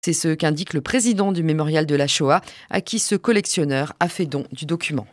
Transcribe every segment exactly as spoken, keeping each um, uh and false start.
C'est ce qu'indique le président du Mémorial de la Shoah, à qui ce collectionneur a fait don du document.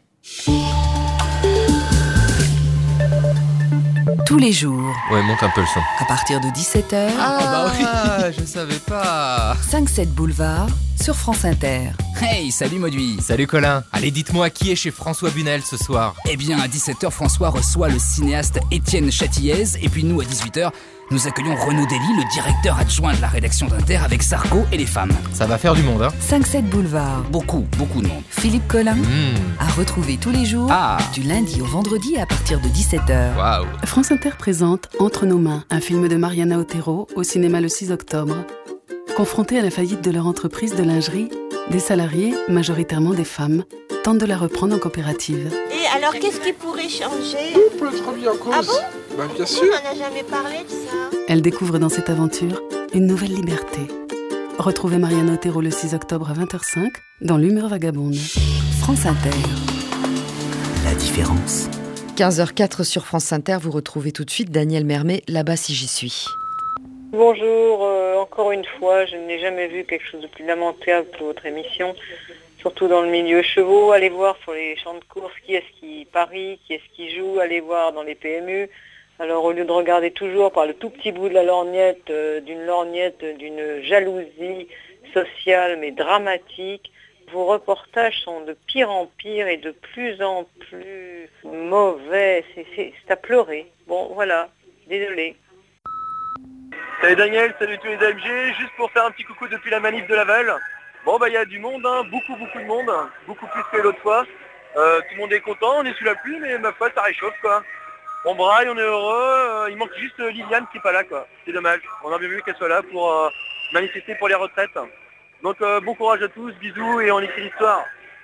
Tous les jours. Ouais, monte un peu le son. À partir de dix-sept heures. Ah, bah oui, je savais pas. cinq sept Boulevard, sur France Inter. Hey, salut Mauduit. Salut Colin. Allez, dites-moi qui est chez François Bunel ce soir. Eh bien, à dix-sept heures, François reçoit le cinéaste Étienne Châtillaise. Et puis nous, à dix-huit heures, nous accueillons Renaud Dely, le directeur adjoint de la rédaction d'Inter, avec Sarko et les femmes. Ça va faire du monde, hein. cinq sept Boulevard. Beaucoup, beaucoup de monde. Philippe Collin, Mmh. à retrouver tous les jours, Ah. du lundi au vendredi à partir de dix-sept heures. Waouh. France Inter présente Entre nos mains, un film de Mariana Otero au cinéma le six octobre. Confrontés à la faillite de leur entreprise de lingerie, des salariés, majoritairement des femmes, tentent de la reprendre en coopérative. Et alors, qu'est-ce qui pourrait changer? Tout peut être mis en cause. Ah bon? Bah, bien On sûr. n'en a jamais parlé de ça. Elle découvre dans cette aventure une nouvelle liberté. Retrouvez Mariana Otero le six octobre à vingt heures cinq dans l'Humeur vagabonde. France Inter. La différence. quinze heures quatre sur France Inter, vous retrouvez tout de suite Daniel Mermet, Là-bas si j'y suis. Bonjour, euh, encore une fois, je n'ai jamais vu quelque chose de plus lamentable que votre émission, surtout dans le milieu chevaux. Allez voir sur les champs de course qui est-ce qui parie, qui est-ce qui joue, allez voir dans les P M U. Alors au lieu de regarder toujours par le tout petit bout de la lorgnette, euh, d'une lorgnette, d'une jalousie sociale mais dramatique, vos reportages sont de pire en pire et de plus en plus mauvais. C'est, c'est, c'est à pleurer. Bon, voilà, désolé. Salut Daniel, salut tous les A M G, juste pour faire un petit coucou depuis la manif de Laval. Bon bah il y a du monde, hein, beaucoup beaucoup de monde, beaucoup plus que l'autre fois. Euh, tout le monde est content, on est sous la pluie, mais ma foi ça réchauffe quoi. On braille, on est heureux, euh, il manque juste Liliane qui est pas là quoi. C'est dommage, on a bien vu qu'elle soit là pour euh, manifester pour les retraites. Donc euh, bon courage à tous, bisous et on écrit l'histoire.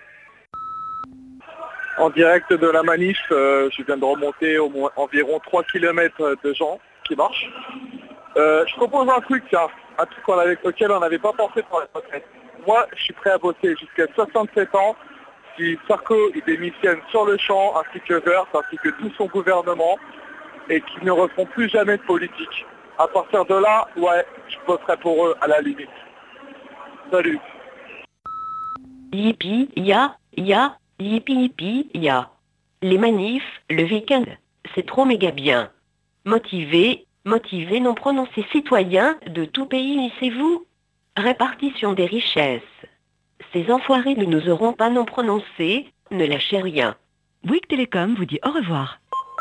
En direct de la manif, euh, je viens de remonter au moins environ trois kilomètres de gens qui marchent. Euh, je propose un truc, tiens, un truc qu'on avait, auquel on n'avait pas pensé pour la retraite. Moi, je suis prêt à bosser jusqu'à soixante-sept ans si Sarko il démissionne sur le champ, ainsi que Wörth, ainsi que tout son gouvernement, et qu'ils ne refont plus jamais de politique. À partir de là, ouais, je voterai pour eux à la limite. Salut. Yippie, ya, ya, yippie, yippie, ya. Les manifs, le week-end, c'est trop méga bien. Motivés, motivés non prononcés citoyens de tout pays, unissez-vous. Répartition des richesses. Ces enfoirés ne nous auront pas non prononcés, ne lâchez rien. Bouygues Télécom vous dit au revoir.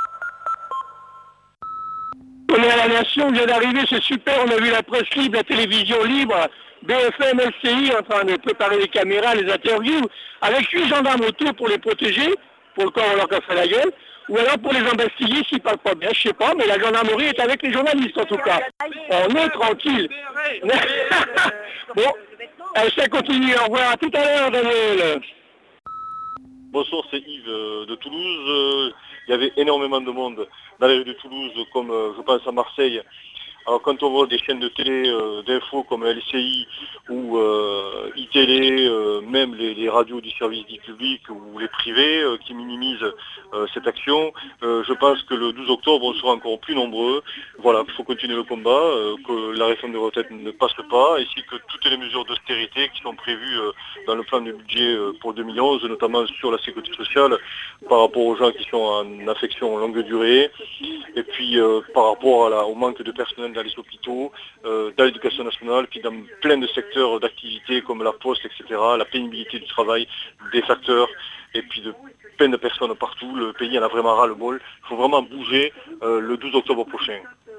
On est à la Nation, on vient d'arriver, c'est super, on a vu la presse libre, la télévision libre, B F M, L C I en train de préparer les caméras, les interviews, avec huit gendarmes autour pour les protéger, pour le cas où on leur casserait la gueule, ou alors pour les embastiller s'ils parlent pas bien, je sais pas, mais la gendarmerie est avec les journalistes en tout cas. On est tranquille. Bon, allez, ça continue, au revoir, à tout à l'heure Daniel. Bonsoir, c'est Yves euh, de Toulouse. Euh, il y avait énormément de monde dans les rues de Toulouse, comme euh, je pense à Marseille. Alors quand on voit des chaînes de télé, euh, d'infos comme L C I ou euh, iTélé, euh, même les, les radios du service dit public ou les privés euh, qui minimisent euh, cette action, euh, je pense que le douze octobre on sera encore plus nombreux. Voilà, il faut continuer le combat, euh, que la réforme des retraites ne passe pas, ainsi que toutes les mesures d'austérité qui sont prévues euh, dans le plan de budget euh, pour deux mille onze, notamment sur la sécurité sociale, par rapport aux gens qui sont en affection longue durée, et puis euh, par rapport à la, au manque de personnel dans les hôpitaux, euh, dans l'éducation nationale, puis dans plein de secteurs d'activité comme la poste, et cetera, la pénibilité du travail, des facteurs, et puis de plein de personnes partout. Le pays en a vraiment ras-le-bol. Il faut vraiment bouger euh, le douze octobre prochain.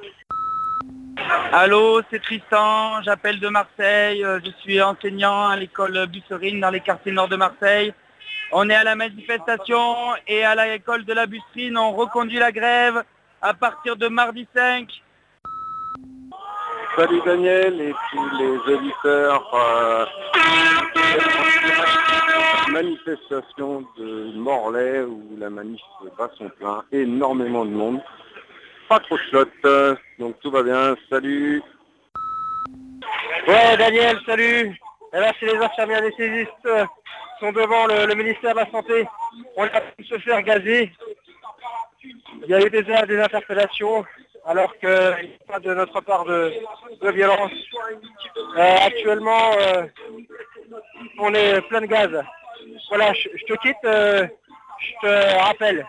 Allô, c'est Tristan, j'appelle de Marseille, je suis enseignant à l'école Busserine dans les quartiers nord de Marseille. On est à la manifestation et à l'école de la Busserine, on reconduit la grève à partir de mardi cinq. Salut Daniel et tous les auditeurs. Euh, manifestation de Morlaix où la manif bat son plein, énormément de monde, pas trop de flotte, donc tout va bien, salut. Ouais Daniel, salut. Et là c'est les infirmières anesthésistes euh, qui sont devant le, le ministère de la Santé. On a pu se faire gazer. Il y a eu des, des interpellations. alors qu'il n'y a pas de notre part de, de violence. Euh, actuellement, euh, on est plein de gaz. Voilà, je, je te quitte, euh, je te rappelle.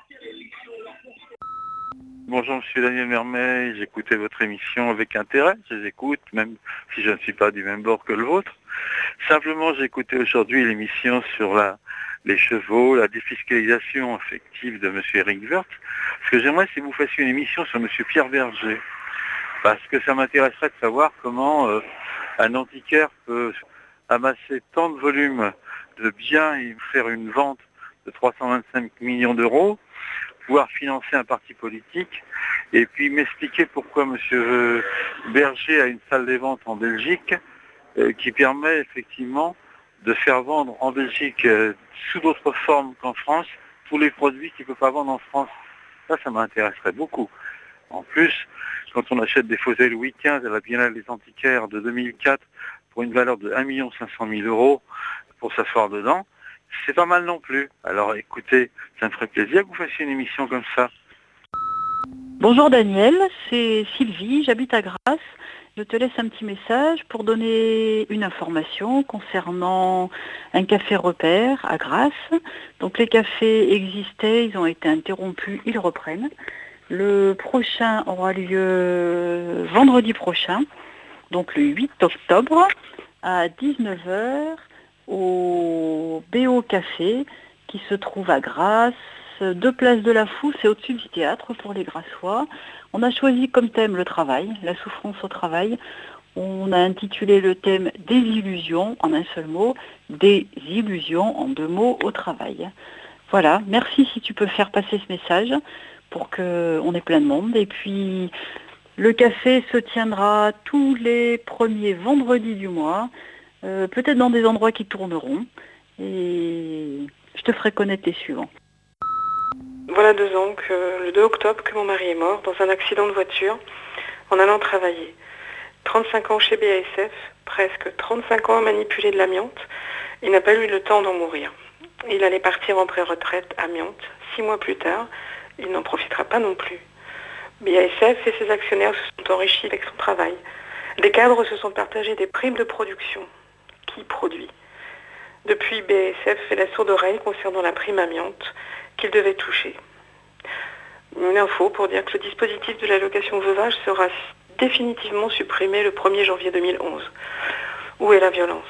Bonjour, je suis Daniel Mermet, j'écoutais votre émission avec intérêt, je les écoute, même si je ne suis pas du même bord que le vôtre. Simplement, j'ai écouté aujourd'hui l'émission sur la, les chevaux, la défiscalisation effective de M. Eric Woerth. Ce que j'aimerais, c'est que vous fassiez une émission sur M. Pierre Berger, parce que ça m'intéresserait de savoir comment euh, un antiquaire peut amasser tant de volume de biens et faire une vente de trois cent vingt-cinq millions d'euros, pouvoir financer un parti politique, et puis m'expliquer pourquoi M. Berger a une salle des ventes en Belgique euh, qui permet effectivement de faire vendre en Belgique euh, sous d'autres formes qu'en France tous les produits qu'il ne peut pas vendre en France. Ça, ça m'intéresserait beaucoup. En plus, quand on achète des fausets Louis quinze à la Biennale des Antiquaires de deux mille quatre pour une valeur de un million cinq cent mille euros pour s'asseoir dedans, c'est pas mal non plus. Alors écoutez, ça me ferait plaisir que vous fassiez une émission comme ça. Bonjour Daniel, c'est Sylvie, j'habite à Grasse. Je te laisse un petit message pour donner une information concernant un café repère à Grasse. Donc les cafés existaient, ils ont été interrompus, ils reprennent. Le prochain aura lieu vendredi prochain, donc le huit octobre à dix-neuf heures. Au B O Café qui se trouve à Grasse, deux places de la Fou, c'est au-dessus du théâtre pour les Grassois. On a choisi comme thème le travail, la souffrance au travail. On a intitulé le thème des illusions en un seul mot, des illusions en deux mots au travail. Voilà, merci si tu peux faire passer ce message pour qu'on ait plein de monde. Et puis le café se tiendra tous les premiers vendredis du mois. Euh, peut-être dans des endroits qui tourneront, et je te ferai connaître les suivants. Voilà deux ans, que, le deux octobre, que mon mari est mort dans un accident de voiture en allant travailler. trente-cinq ans chez B A S F, presque trente-cinq ans à manipuler de l'amiante, il n'a pas eu le temps d'en mourir. Il allait partir en pré-retraite amiante. Six mois plus tard, il n'en profitera pas non plus. B A S F et ses actionnaires se sont enrichis avec son travail. Les cadres se sont partagés des primes de production. Qui produit. Depuis, B A S F fait la sourde oreille concernant la prime amiante qu'il devait toucher. Une info pour dire que le dispositif de l'allocation veuvage sera définitivement supprimé le premier janvier deux mille onze. Où est la violence?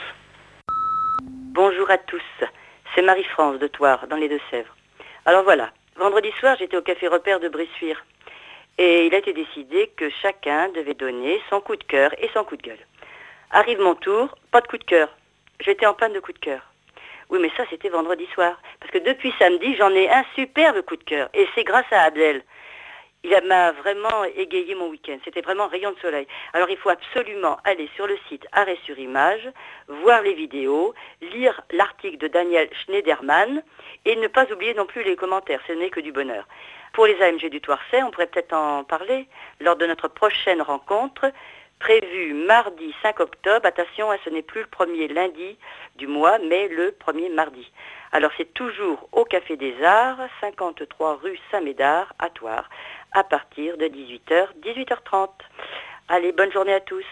Bonjour à tous, c'est Marie-France de Thouars, dans les Deux-Sèvres. Alors voilà, vendredi soir, j'étais au café repère de Bressuire. Et il a été décidé que chacun devait donner son coup de cœur et son coup de gueule. Arrive mon tour, pas de coup de cœur. J'étais en panne de coup de cœur. Oui, mais ça, c'était vendredi soir. Parce que depuis samedi, j'en ai un superbe coup de cœur. Et c'est grâce à Abdel. Il m'a vraiment égayé mon week-end. C'était vraiment rayon de soleil. Alors, il faut absolument aller sur le site Arrêt sur Image, voir les vidéos, lire l'article de Daniel Schneiderman et ne pas oublier non plus les commentaires. Ce n'est que du bonheur. Pour les A M G du Thouarset, on pourrait peut-être en parler lors de notre prochaine rencontre, prévue mardi cinq octobre. Attention, ce n'est plus le premier lundi du mois, mais le premier mardi. Alors c'est toujours au Café des Arts, cinquante-trois rue Saint-Médard, à Thouars, à partir de dix-huit heures, dix-huit heures trente. Allez, bonne journée à tous.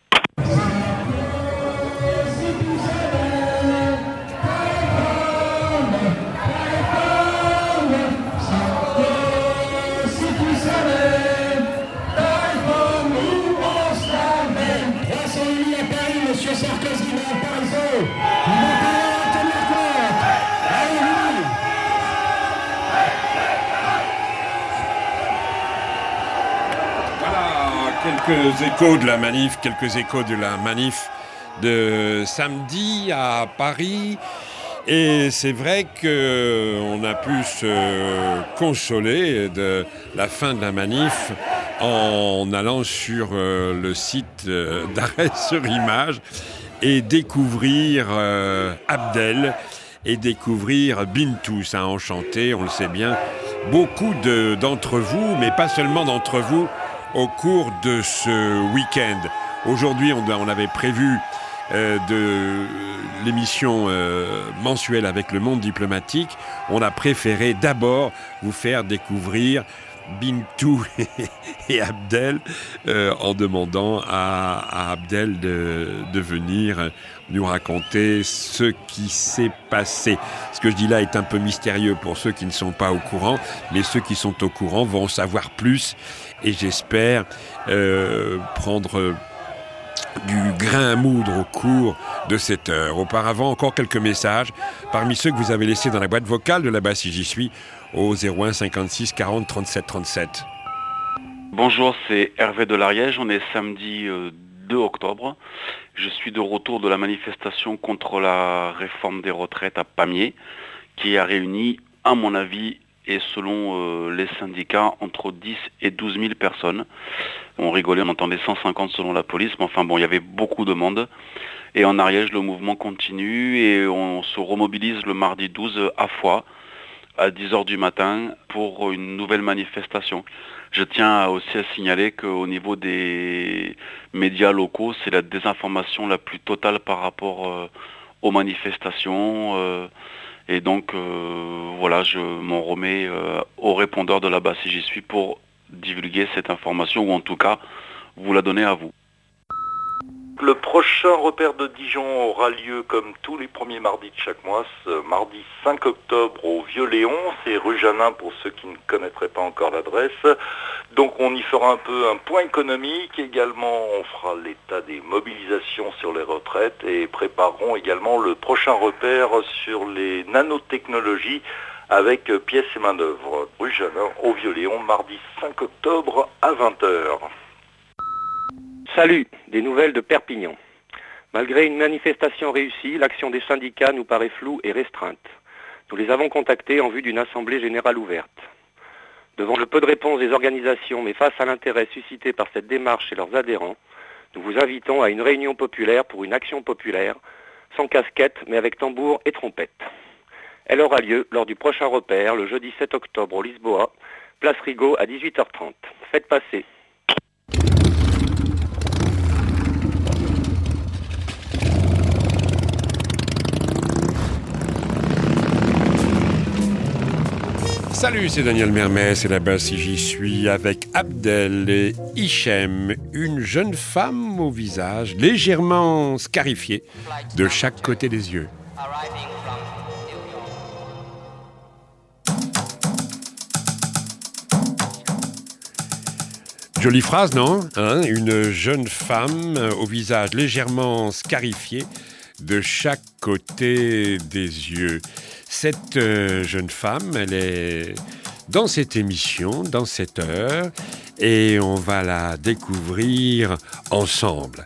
Quelques échos de la manif, quelques échos de la manif de samedi à Paris. Et c'est vrai qu'on a pu se consoler de la fin de la manif en allant sur le site d'Arrêt sur Image et découvrir Abdel et découvrir Bintou. Ça a enchanté, on le sait bien, beaucoup de, d'entre vous, mais pas seulement d'entre vous, au cours de ce week-end. Aujourd'hui, on, on avait prévu euh, de l'émission euh, mensuelle avec le monde diplomatique. On a préféré d'abord vous faire découvrir Bintou et Abdel euh, en demandant à, à Abdel de, de venir nous raconter ce qui s'est passé. Ce que je dis là est un peu mystérieux pour ceux qui ne sont pas au courant, mais ceux qui sont au courant vont en savoir plus et j'espère euh, prendre du grain à moudre au cours de cette heure. Auparavant, encore quelques messages parmi ceux que vous avez laissés dans la boîte vocale de là-bas si j'y suis au zéro un cinquante-six quarante trente-sept trente-sept. Bonjour, c'est Hervé de l'Ariège. On est samedi euh, deux octobre. Je suis de retour de la manifestation contre la réforme des retraites à Pamiers, qui a réuni, à mon avis, et selon euh, les syndicats, entre dix et douze mille personnes. On rigolait, on entendait cent cinquante selon la police, mais enfin bon, il y avait beaucoup de monde. Et en Ariège, le mouvement continue et on se remobilise le mardi douze à Foix, à dix heures du matin, pour une nouvelle manifestation. Je tiens aussi à signaler qu'au niveau des médias locaux, c'est la désinformation la plus totale par rapport euh, aux manifestations. Euh, et donc, euh, voilà, je m'en remets euh, au répondeur de là-bas si j'y suis pour divulguer cette information, ou en tout cas, vous la donner à vous. Le prochain repère de Dijon aura lieu comme tous les premiers mardis de chaque mois, ce mardi cinq octobre au Vieux-Léon, c'est rue Janin pour ceux qui ne connaîtraient pas encore l'adresse. Donc on y fera un peu un point économique, également on fera l'état des mobilisations sur les retraites et préparerons également le prochain repère sur les nanotechnologies avec pièces et main d'œuvre. Rue Janin au Vieux-Léon, mardi cinq octobre à vingt heures. Salut, des nouvelles de Perpignan. Malgré une manifestation réussie, l'action des syndicats nous paraît floue et restreinte. Nous les avons contactés en vue d'une assemblée générale ouverte. Devant le peu de réponses des organisations, mais face à l'intérêt suscité par cette démarche chez leurs adhérents, nous vous invitons à une réunion populaire pour une action populaire, sans casquette, mais avec tambour et trompette. Elle aura lieu lors du prochain repère, le jeudi sept octobre au Lisboa, place Rigaud à dix-huit heures trente. Faites passer. Salut, c'est Daniel Mermet, c'est là-bas si j'y suis avec Abdel et Hichem, une jeune femme au visage légèrement scarifié de chaque côté des yeux. Jolie phrase, non hein? Une jeune femme au visage légèrement scarifié de chaque côté des yeux. Cette euh, jeune femme, elle est dans cette émission, dans cette heure, et on va la découvrir ensemble.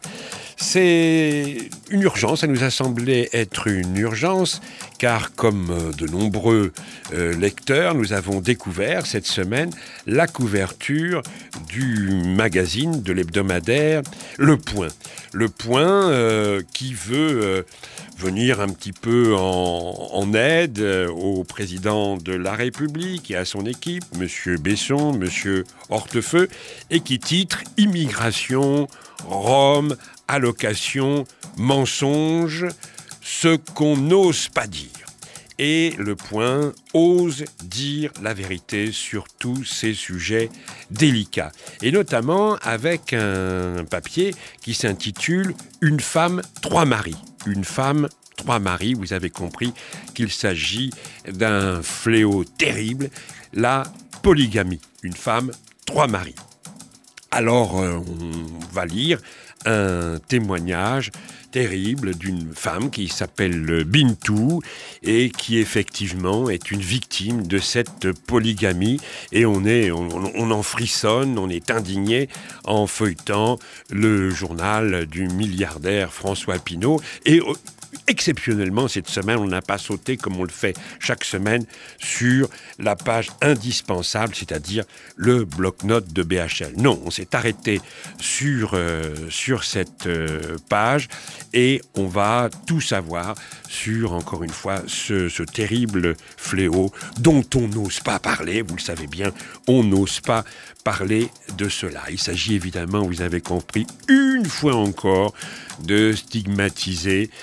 C'est une urgence, ça nous a semblé être une urgence, car comme de nombreux euh, lecteurs, nous avons découvert cette semaine la couverture du magazine, de l'hebdomadaire Le Point. Le Point euh, qui veut euh, venir un petit peu en, en aide euh, au président de la République et à son équipe, M. Besson, M. Hortefeux, et qui titre « Immigration, Rome, allocation, mensonge, ce qu'on n'ose pas dire ». Et Le Point ose dire la vérité sur tous ces sujets délicats. Et notamment avec un papier qui s'intitule « Une femme, trois maris ». Une femme, trois maris, vous avez compris qu'il s'agit d'un fléau terrible, la polygamie. Une femme, trois maris. Alors, euh, on va lire un témoignage terrible d'une femme qui s'appelle Bintou et qui effectivement est une victime de cette polygamie. Et on, est, on, on en frissonne, on est indigné en feuilletant le journal du milliardaire François Pinault. Et exceptionnellement, cette semaine, on n'a pas sauté comme on le fait chaque semaine sur la page indispensable, c'est-à-dire le bloc-notes de B H L. Non, on s'est arrêté sur, euh, sur cette euh, page et on va tout savoir sur, encore une fois, ce, ce terrible fléau dont on n'ose pas parler. Vous le savez bien, on n'ose pas parler de cela. Il s'agit évidemment, vous avez compris, une fois encore, de stigmatiser euh,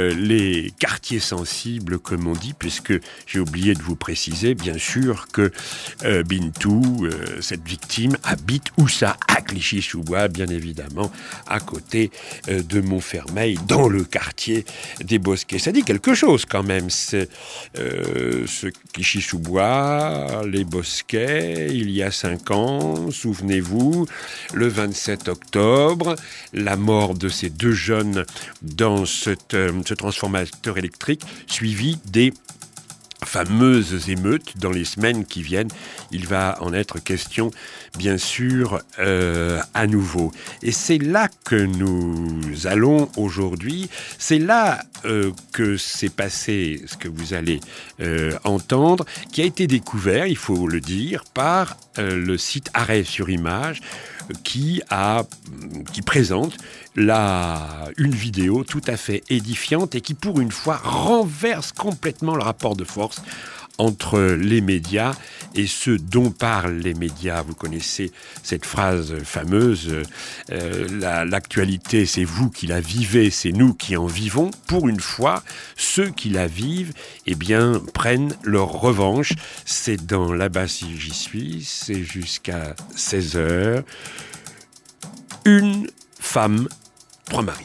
euh, les quartiers sensibles, comme on dit, puisque j'ai oublié de vous préciser, bien sûr, que euh, Bintou, euh, cette victime, habite où ça, à Clichy-sous-Bois, bien évidemment, à côté euh, de Montfermeil, dans le quartier des Bosquets. Ça dit quelque chose quand même, c'est euh, ce Clichy-sous-Bois, les Bosquets, il y a cinq ans, souvenez-vous, le vingt-sept octobre, la mort de ces deux jeunes dans cette, euh, ce transformateur électrique, suivi des fameuses émeutes dans les semaines qui viennent. Il va en être question, bien sûr, euh, à nouveau. Et c'est là que nous allons aujourd'hui. C'est là euh, que s'est passé ce que vous allez euh, entendre, qui a été découvert, il faut le dire, par euh, le site Arrêt sur Image, qui, a, qui présente la, une vidéo tout à fait édifiante et qui, pour une fois, renverse complètement le rapport de force entre les médias et ceux dont parlent les médias. Vous connaissez cette phrase fameuse, euh, la, l'actualité, c'est vous qui la vivez, c'est nous qui en vivons. Pour une fois, ceux qui la vivent, eh bien, prennent leur revanche. C'est dans Là-bas si j'y suis, c'est jusqu'à seize heures. Une femme, trois maris.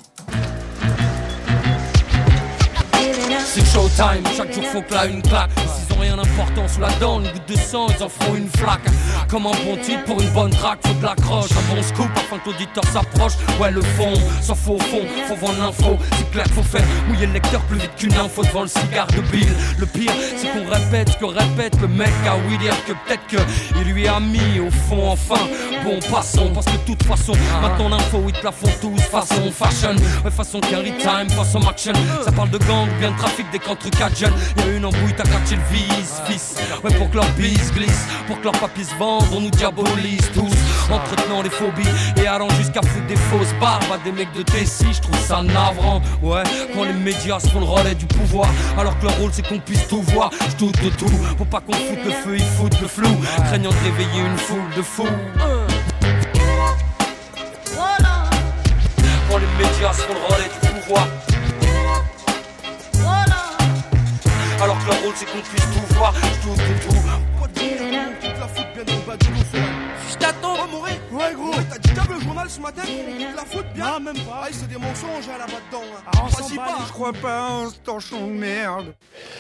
C'est showtime, chaque jour faut que là une claque. S'ils ont rien d'important sous la dent, une goutte de sang, ils en feront une flaque. Comme un bon titre pour une bonne track, faut de l'accroche. Un bon scoop afin que l'auditeur s'approche. Ouais, le fond, s'en faut au fond, faut vendre l'info. C'est clair, faut faire mouiller le lecteur plus vite qu'une info devant le cigare de Bill. Le pire, c'est qu'on répète ce que répète le mec à oui dire que peut-être que il lui a mis au fond, enfin. Bon, passons, parce que de toute façon, maintenant l'info, ils te la font tous façon fashion. Ouais, façon carry time, façon action. Ça parle de gang, bien de trafic. Dès qu'entre quatre jeunes, y'a une embrouille, t'as catché le vice, fils. Ouais, pour que leur bise glisse, pour que leur papy se vende, on nous diabolise tous, entretenant les phobies et allant jusqu'à foutre des fausses barbes à des mecs de T six, je trouve ça navrant. Ouais, quand les médias se font le relais du pouvoir, alors que leur rôle c'est qu'on puisse tout voir, je doute de tout, faut pas qu'on foute le feu, ils foutent le flou, craignant de réveiller une foule de fous. Quand les médias se font le relais du pouvoir, alors que leur rôle c'est qu'on puisse tout voir, tout, tout, tout. Toute la foot bien au bas du loup. Je t'attends. Oh Moré. Ouais gros. Ouais, t'as dit t'as vu le journal ce matin? Toute la foot bien. Non même pas. Ah c'est des mensonges là-bas dedans. Ah on s'en bat. Je crois pas un torchon de merde.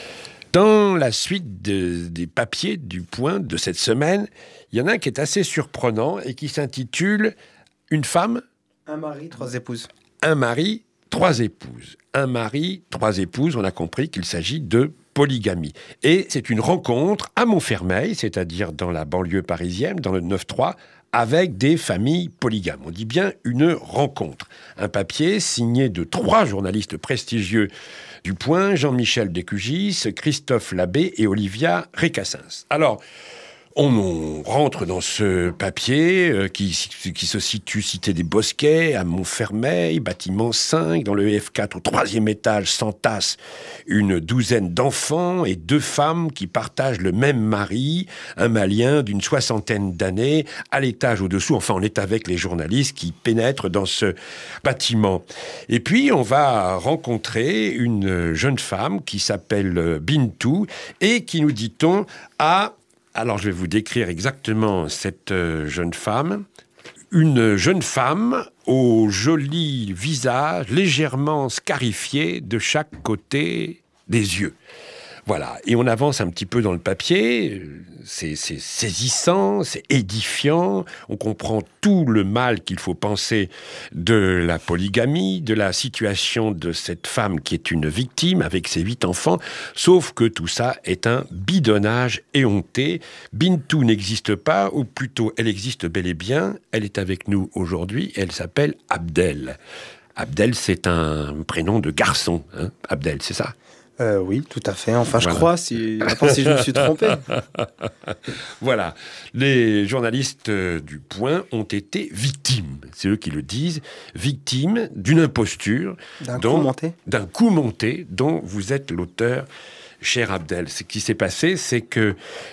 Dans la suite de, des papiers du Point de cette semaine, il y en a un qui est assez surprenant et qui s'intitule « Une femme, un mari, trois épouses ». Un mari, trois épouses. Un mari, trois épouses, on a compris qu'il s'agit de polygamie. Et c'est une rencontre à Montfermeil, c'est-à-dire dans la banlieue parisienne, dans le neuf trois, avec des familles polygames. On dit bien une rencontre. Un papier signé de trois journalistes prestigieux du Point, Jean-Michel Descugis, Christophe Labbé et Olivia Récassens. Alors, on rentre dans ce papier euh, qui, qui se situe cité des Bosquets, à Montfermeil, bâtiment cinq, dans le F quatre, au troisième étage, s'entassent une douzaine d'enfants et deux femmes qui partagent le même mari, un Malien d'une soixantaine d'années, à l'étage au-dessous. Enfin, on est avec les journalistes qui pénètrent dans ce bâtiment. Et puis, on va rencontrer une jeune femme qui s'appelle Bintou et qui, nous dit-on, a... Alors, je vais vous décrire exactement cette euh, jeune femme. Une jeune femme au joli visage légèrement scarifié de chaque côté des yeux. Voilà, et on avance un petit peu dans le papier, c'est, c'est saisissant, c'est édifiant, on comprend tout le mal qu'il faut penser de la polygamie, de la situation de cette femme qui est une victime avec ses huit enfants, sauf que tout ça est un bidonnage éhonté. Bintou n'existe pas, ou plutôt elle existe bel et bien, elle est avec nous aujourd'hui, elle s'appelle Abdel. Abdel, c'est un prénom de garçon, hein, Abdel, c'est ça ? Euh, oui, tout à fait. Enfin, voilà. Je crois, si, enfin, si je me suis trompé. Voilà. Les journalistes du Point ont été victimes, c'est eux qui le disent, victimes d'une imposture. D'un dont, coup monté. D'un coup monté dont vous êtes l'auteur Cher Abdel, ce qui s'est passé, c'est que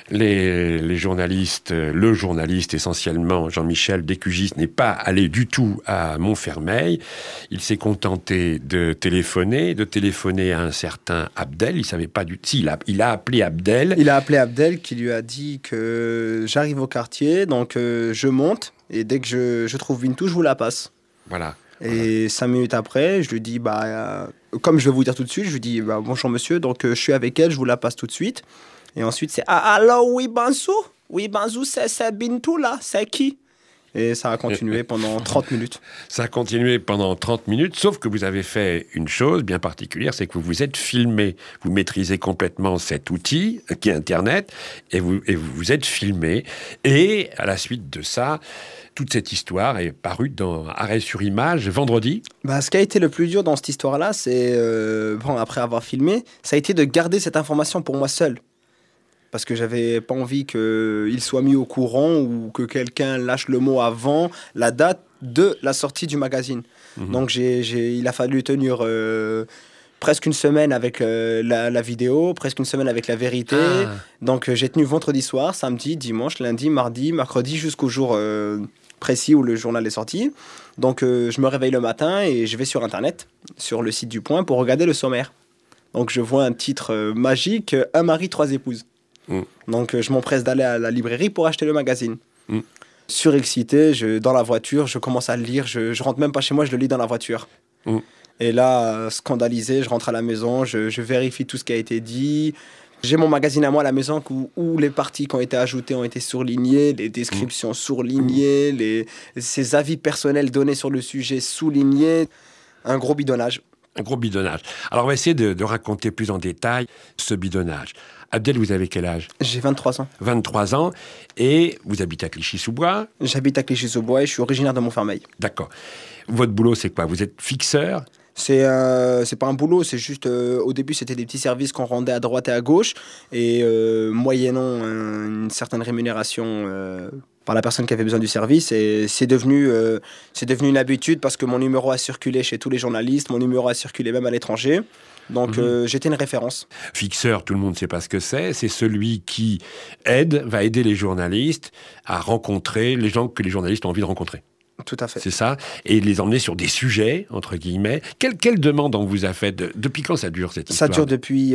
les, les journalistes, le journaliste essentiellement, Jean-Michel Descugis, n'est pas allé du tout à Montfermeil. Il s'est contenté de téléphoner, de téléphoner à un certain Abdel. Il savait pas du tout. Si, il a, il a appelé Abdel. Il a appelé Abdel qui lui a dit que j'arrive au quartier, donc euh, je monte et dès que je, je trouve Bintou, je vous la passe. Voilà. Et voilà. Cinq minutes après, je lui dis, bah, euh, comme je vais vous dire tout de suite, je lui dis, bah, bonjour monsieur, donc euh, je suis avec elle, je vous la passe tout de suite. Et ensuite, c'est, ah, alors oui, Banzou, oui, Banzou, c'est, c'est Bintou là, c'est qui? Et ça a continué pendant trente minutes. Ça a continué pendant trente minutes, sauf que vous avez fait une chose bien particulière, c'est que vous vous êtes filmé. Vous maîtrisez complètement cet outil qui est Internet, et vous, et vous vous êtes filmé. Et à la suite de ça, toute cette histoire est parue dans Arrêt sur image vendredi. Bah, ce qui a été le plus dur dans cette histoire-là, c'est, euh, bon, après avoir filmé, ça a été de garder cette information pour moi seul. Parce que j'avais pas envie qu'il soit mis au courant ou que quelqu'un lâche le mot avant la date de la sortie du magazine. Mmh. Donc j'ai, j'ai, il a fallu tenir euh, presque une semaine avec euh, la, la vidéo, presque une semaine avec la vérité. Ah. Donc euh, j'ai tenu vendredi soir, samedi, dimanche, lundi, mardi, mercredi, jusqu'au jour euh, précis où le journal est sorti. Donc euh, je me réveille le matin et je vais sur Internet, sur le site du Point, pour regarder le sommaire. Donc je vois un titre euh, magique, « Un mari, trois épouses ». Mm. Donc euh, je m'empresse d'aller à la librairie pour acheter le magazine. Mm. Surexcité, je, dans la voiture, je commence à le lire, je, je rentre même pas chez moi, je le lis dans la voiture. Mm. Et là, euh, scandalisé, je rentre à la maison, je, je vérifie tout ce qui a été dit. J'ai mon magazine à moi à la maison où, où les parties qui ont été ajoutées ont été surlignées, les descriptions mm. surlignées, les, ces avis personnels donnés sur le sujet soulignés. Un gros bidonnage. Un gros bidonnage. Alors on va essayer de, de raconter plus en détail ce bidonnage. Abdel, vous avez quel âge? J'ai vingt-trois ans. vingt-trois ans. Et vous habitez à Clichy-sous-Bois? J'habite à Clichy-sous-Bois et je suis originaire de Montfermeil. D'accord. Votre boulot, c'est quoi? Vous êtes fixeur? C'est, euh, c'est pas un boulot, c'est juste... Euh, au début, c'était des petits services qu'on rendait à droite et à gauche. Et euh, moyennant une certaine rémunération... Euh, par la personne qui avait besoin du service, et c'est devenu, euh, c'est devenu une habitude parce que mon numéro a circulé chez tous les journalistes, mon numéro a circulé même à l'étranger, donc mmh. euh, j'étais une référence. Fixeur, tout le monde ne sait pas ce que c'est, c'est celui qui aide, va aider les journalistes à rencontrer les gens que les journalistes ont envie de rencontrer. Tout à fait. C'est ça, et les emmener sur des sujets, entre guillemets. Quelle, quelle demande on vous a fait de, depuis quand ça dure, cette histoire? Ça dure depuis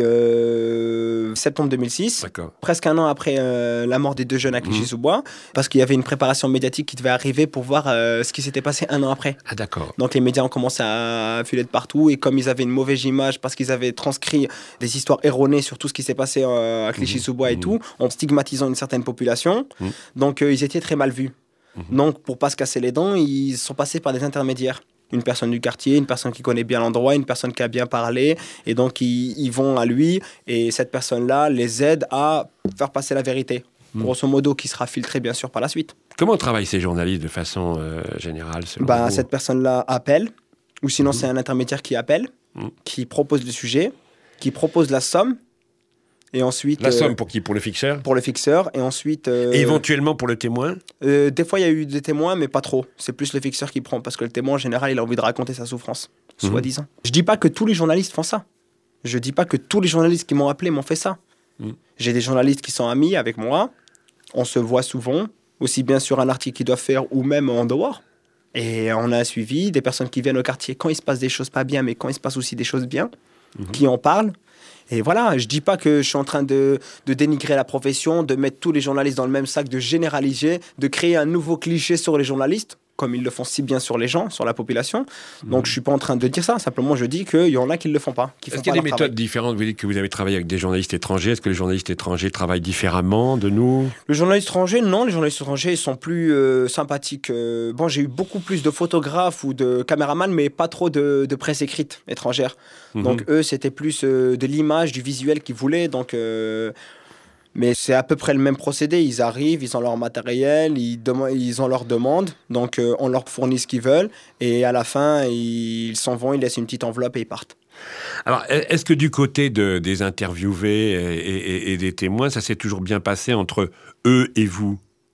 euh, septembre deux mille six, D'accord. Presque un an après euh, la mort des deux jeunes à Clichy-sous-Bois, mmh. parce qu'il y avait une préparation médiatique qui devait arriver pour voir euh, ce qui s'était passé un an après. Ah d'accord. Donc les médias ont commencé à filer de partout, et comme ils avaient une mauvaise image, parce qu'ils avaient transcrit des histoires erronées sur tout ce qui s'est passé euh, à Clichy-sous-Bois mmh. et tout, en stigmatisant une certaine population, mmh. donc euh, ils étaient très mal vus. Donc, pour ne pas se casser les dents, ils sont passés par des intermédiaires. Une personne du quartier, une personne qui connaît bien l'endroit, une personne qui a bien parlé. Et donc, ils, ils vont à lui et cette personne-là les aide à faire passer la vérité. Mmh. Grosso modo, qui sera filtrée, bien sûr, par la suite. Comment travaillent ces journalistes de façon euh, générale selon bah, vous? Cette personne-là appelle, ou sinon, mmh. c'est un intermédiaire qui appelle, mmh. qui propose le sujet, qui propose la somme. Et ensuite, la somme euh, pour qui? Pour le fixeur? Pour le fixeur. Et ensuite... Euh, et éventuellement pour le témoin? euh, Des fois, il y a eu des témoins, mais pas trop. C'est plus le fixeur qui prend. Parce que le témoin, en général, il a envie de raconter sa souffrance, mmh. soi-disant. Je dis pas que tous les journalistes font ça. Je dis pas que tous les journalistes qui m'ont appelé m'ont fait ça. Mmh. J'ai des journalistes qui sont amis avec moi. On se voit souvent, aussi bien sur un article qu'ils doivent faire ou même en dehors. Et on a suivi des personnes qui viennent au quartier quand il se passe des choses pas bien, mais quand il se passe aussi des choses bien, mmh. qui en parlent. Et voilà, je ne dis pas que je suis en train de, de dénigrer la profession, de mettre tous les journalistes dans le même sac, de généraliser, de créer un nouveau cliché sur les journalistes, comme ils le font si bien sur les gens, sur la population. Mmh. Donc je ne suis pas en train de dire ça, simplement je dis qu'il y en a qui ne le font pas. Qui Est-ce font qu'il y a pas des méthodes travail. différentes? Vous dites que vous avez travaillé avec des journalistes étrangers. Est-ce que les journalistes étrangers travaillent différemment de nous? Les journalistes étrangers, non. Les journalistes étrangers ils sont plus euh, sympathiques. Euh, bon, j'ai eu beaucoup plus de photographes ou de caméramans, mais pas trop de, de presse écrite étrangère. Mmh. Donc eux, c'était plus euh, de l'image, du visuel qu'ils voulaient. Donc... Euh, Mais c'est à peu près le même procédé. Ils arrivent, ils ont leur matériel, ils, dem- ils ont leur demande. Donc, euh, on leur fournit ce qu'ils veulent. Et à la fin, ils s'en vont, ils laissent une petite enveloppe et ils partent. Alors, est-ce que du côté de, des interviewés et, et, et des témoins, ça s'est toujours bien passé entre eux et vous?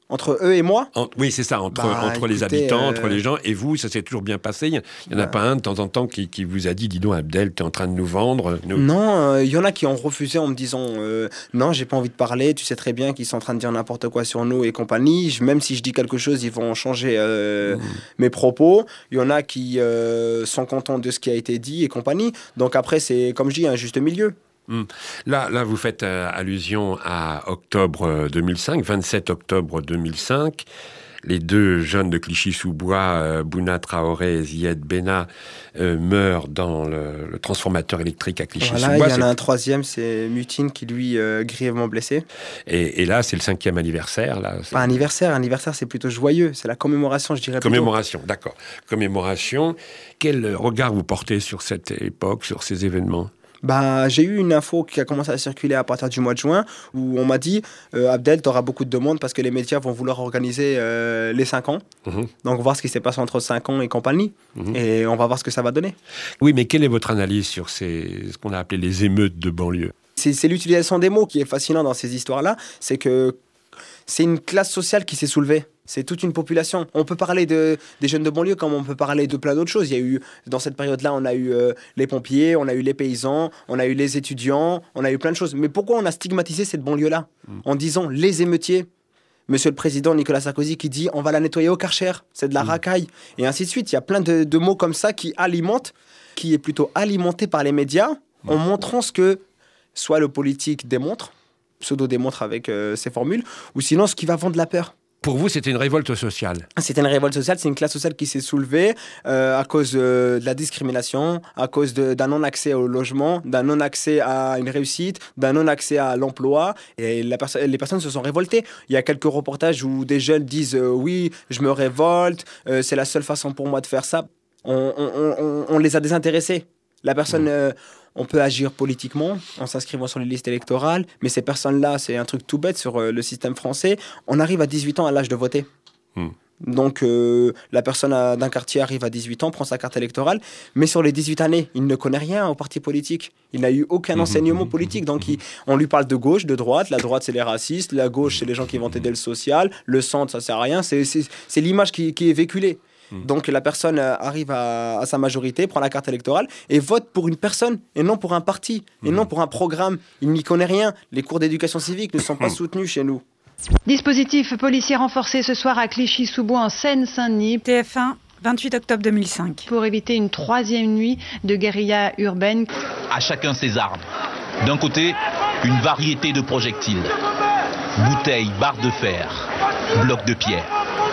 Entre eux et moi en, Oui, c'est ça, entre, bah, entre écoutez, les habitants, euh... entre les gens, et vous, ça s'est toujours bien passé. Il n'y en a bah... pas un de temps en temps qui, qui vous a dit, dis donc Abdel, tu es en train de nous vendre nous... Non, il euh, y en a qui ont refusé en me disant, euh, non, j'ai pas envie de parler, tu sais très bien qu'ils sont en train de dire n'importe quoi sur nous et compagnie. Je, même si je dis quelque chose, ils vont changer euh, mmh. mes propos. Il y en a qui euh, sont contents de ce qui a été dit et compagnie. Donc après, c'est, comme je dis, un juste milieu. Mmh. Là, là, vous faites euh, allusion à octobre deux mille cinq, vingt-sept octobre deux mille cinq. Les deux jeunes de Clichy-sous-Bois, euh, Bouna Traoré et Zied Benna, euh, meurent dans le, le transformateur électrique à Clichy-sous-Bois. Voilà, il y en c'est... a un troisième, c'est Mutine, qui lui euh, grièvement blessé. Et, et là, c'est le cinquième anniversaire. Là, c'est... Pas anniversaire, anniversaire, c'est plutôt joyeux. C'est la commémoration, je dirais. Commémoration, plutôt. D'accord. Commémoration. Quel regard vous portez sur cette époque, sur ces événements ? Bah, j'ai eu une info qui a commencé à circuler à partir du mois de juin où on m'a dit euh, Abdel, tu auras beaucoup de demandes parce que les médias vont vouloir organiser euh, les cinq ans. Mmh. Donc, voir ce qui s'est passé entre cinq ans et compagnie. Mmh. Et on va voir ce que ça va donner. Oui, mais quelle est votre analyse sur ces, ce qu'on a appelé les émeutes de banlieue ? c'est, c'est l'utilisation des mots qui est fascinant dans ces histoires-là. C'est que c'est une classe sociale qui s'est soulevée. C'est toute une population. On peut parler de, des jeunes de banlieue comme on peut parler de plein d'autres choses. Il y a eu, dans cette période-là, on a eu euh, les pompiers, on a eu les paysans, on a eu les étudiants, on a eu plein de choses. Mais pourquoi on a stigmatisé cette banlieue-là mmh. en disant les émeutiers ? Monsieur le Président Nicolas Sarkozy qui dit on va la nettoyer au Karcher, c'est de la mmh. racaille. Et ainsi de suite. Il y a plein de, de mots comme ça qui alimentent, qui est plutôt alimenté par les médias mmh. en montrant ce que soit le politique démontre, pseudo-démontre avec euh, ses formules, ou sinon ce qui va vendre la peur. Pour vous, c'était une révolte sociale ? C'était une révolte sociale, c'est une classe sociale qui s'est soulevée euh, à cause euh, de la discrimination, à cause de, d'un non-accès au logement, d'un non-accès à une réussite, d'un non-accès à l'emploi. Et la perso- les personnes se sont révoltées. Il y a quelques reportages où des jeunes disent euh, « Oui, je me révolte, euh, c'est la seule façon pour moi de faire ça ». On, on, on, on les a désintéressés. La personne... Euh, On peut agir politiquement en s'inscrivant sur les listes électorales, mais ces personnes-là, c'est un truc tout bête sur euh, le système français. On arrive à dix-huit ans à l'âge de voter. Mmh. Donc, euh, la personne à, d'un quartier arrive à dix-huit ans, prend sa carte électorale, mais sur les dix-huit années, il ne connaît rien au parti politique. Il n'a eu aucun mmh, enseignement mmh, politique. Donc, il, on lui parle de gauche, de droite. La droite, c'est les racistes. La gauche, c'est les gens qui vont aider le social. Le centre, ça ne sert à rien. C'est, c'est, c'est l'image qui, qui est véhiculée. Donc la personne arrive à, à sa majorité, prend la carte électorale et vote pour une personne et non pour un parti, et non pour un programme. Il n'y connaît rien. Les cours d'éducation civique ne sont pas soutenus chez nous. Dispositif policier renforcé ce soir à Clichy-sous-Bois en Seine-Saint-Denis. T F un, vingt-huit octobre deux mille cinq. Pour éviter une troisième nuit de guérilla urbaine. À chacun ses armes. D'un côté, une variété de projectiles. Bouteilles, barres de fer, blocs de pierre.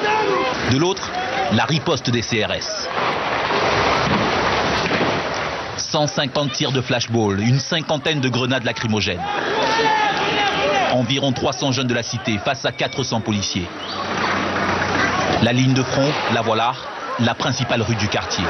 De l'autre, la riposte des C R S. cent cinquante tirs de flashball, une cinquantaine de grenades lacrymogènes. Environ trois cents jeunes de la cité face à quatre cents policiers. La ligne de front, la voilà, la principale rue du quartier.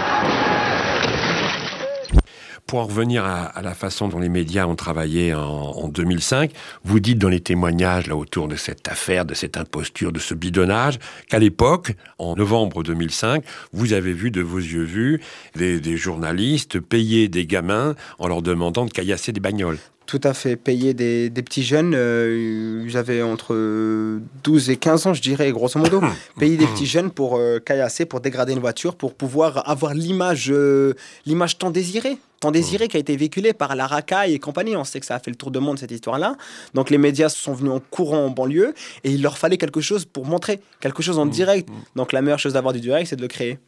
Pour en revenir à, à la façon dont les médias ont travaillé en, en deux mille cinq, vous dites dans les témoignages là, autour de cette affaire, de cette imposture, de ce bidonnage, qu'à l'époque, en novembre deux mille cinq, vous avez vu de vos yeux vus des, des journalistes payer des gamins en leur demandant de caillasser des bagnoles. Tout à fait, payer des, des petits jeunes, euh, ils avaient entre douze et quinze ans, je dirais, grosso modo. Payer des petits jeunes pour euh, caillasser, pour dégrader une voiture, pour pouvoir avoir l'image, euh, l'image tant désirée. Tant désirée qui a été véhiculée par la racaille et compagnie. On sait que ça a fait le tour du monde, cette histoire-là. Donc les médias sont venus en courant en banlieue et il leur fallait quelque chose pour montrer, quelque chose en direct. Donc la meilleure chose d'avoir du direct, c'est de le créer.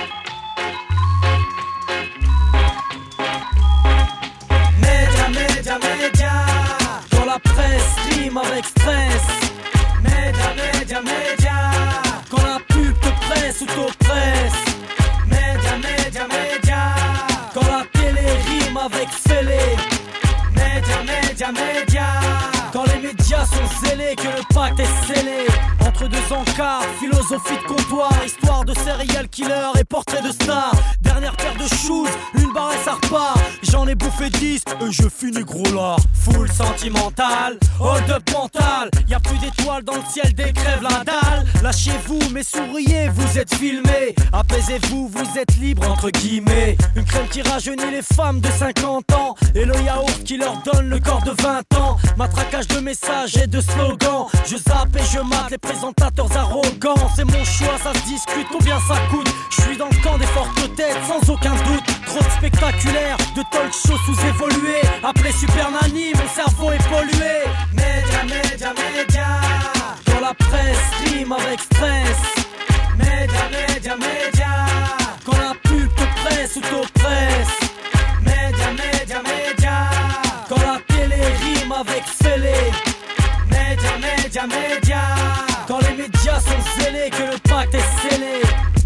Avec stress, média, média, média. Quand la pub te presse ou t'oppresse, média, média, média. Quand la télé rime avec fêlé, média, média, média. Quand les médias sont zélés, que le pacte est scellé. Entre deux encarts, philosophie de comptoir, histoire de serial killer et portrait de star. Dernière paire de shoes, une barre et ça repart. J'en ai bouffé dix et je finis gros là. Full sentimental, hold up mental. Y'a plus d'étoiles dans le ciel, des crèves la dalle. Lâchez-vous mais souriez, vous êtes filmés. Apaisez-vous, vous êtes libre entre guillemets. Une crème qui rajeunit les femmes de cinquante ans et le yaourt qui qui leur donne le corps de vingt ans. Matraquage de messages et de slogans. Je zappe et je mate les présentateurs arrogants. C'est mon choix, ça se discute, combien ça coûte. Je suis dans le camp des fortes têtes, sans aucun doute. Trop de spectaculaire, de talk show sous-évolué. Appelé Super Nani, mon cerveau est pollué. Média, média, média. Dans la presse, rime avec stress. Média, média, média. Quand la pub te presse ou t'oppresse. Média, média, média. Quand la télé rime avec scellé. Média, média, média. Quand les médias sont zélés, que le pacte est scellé.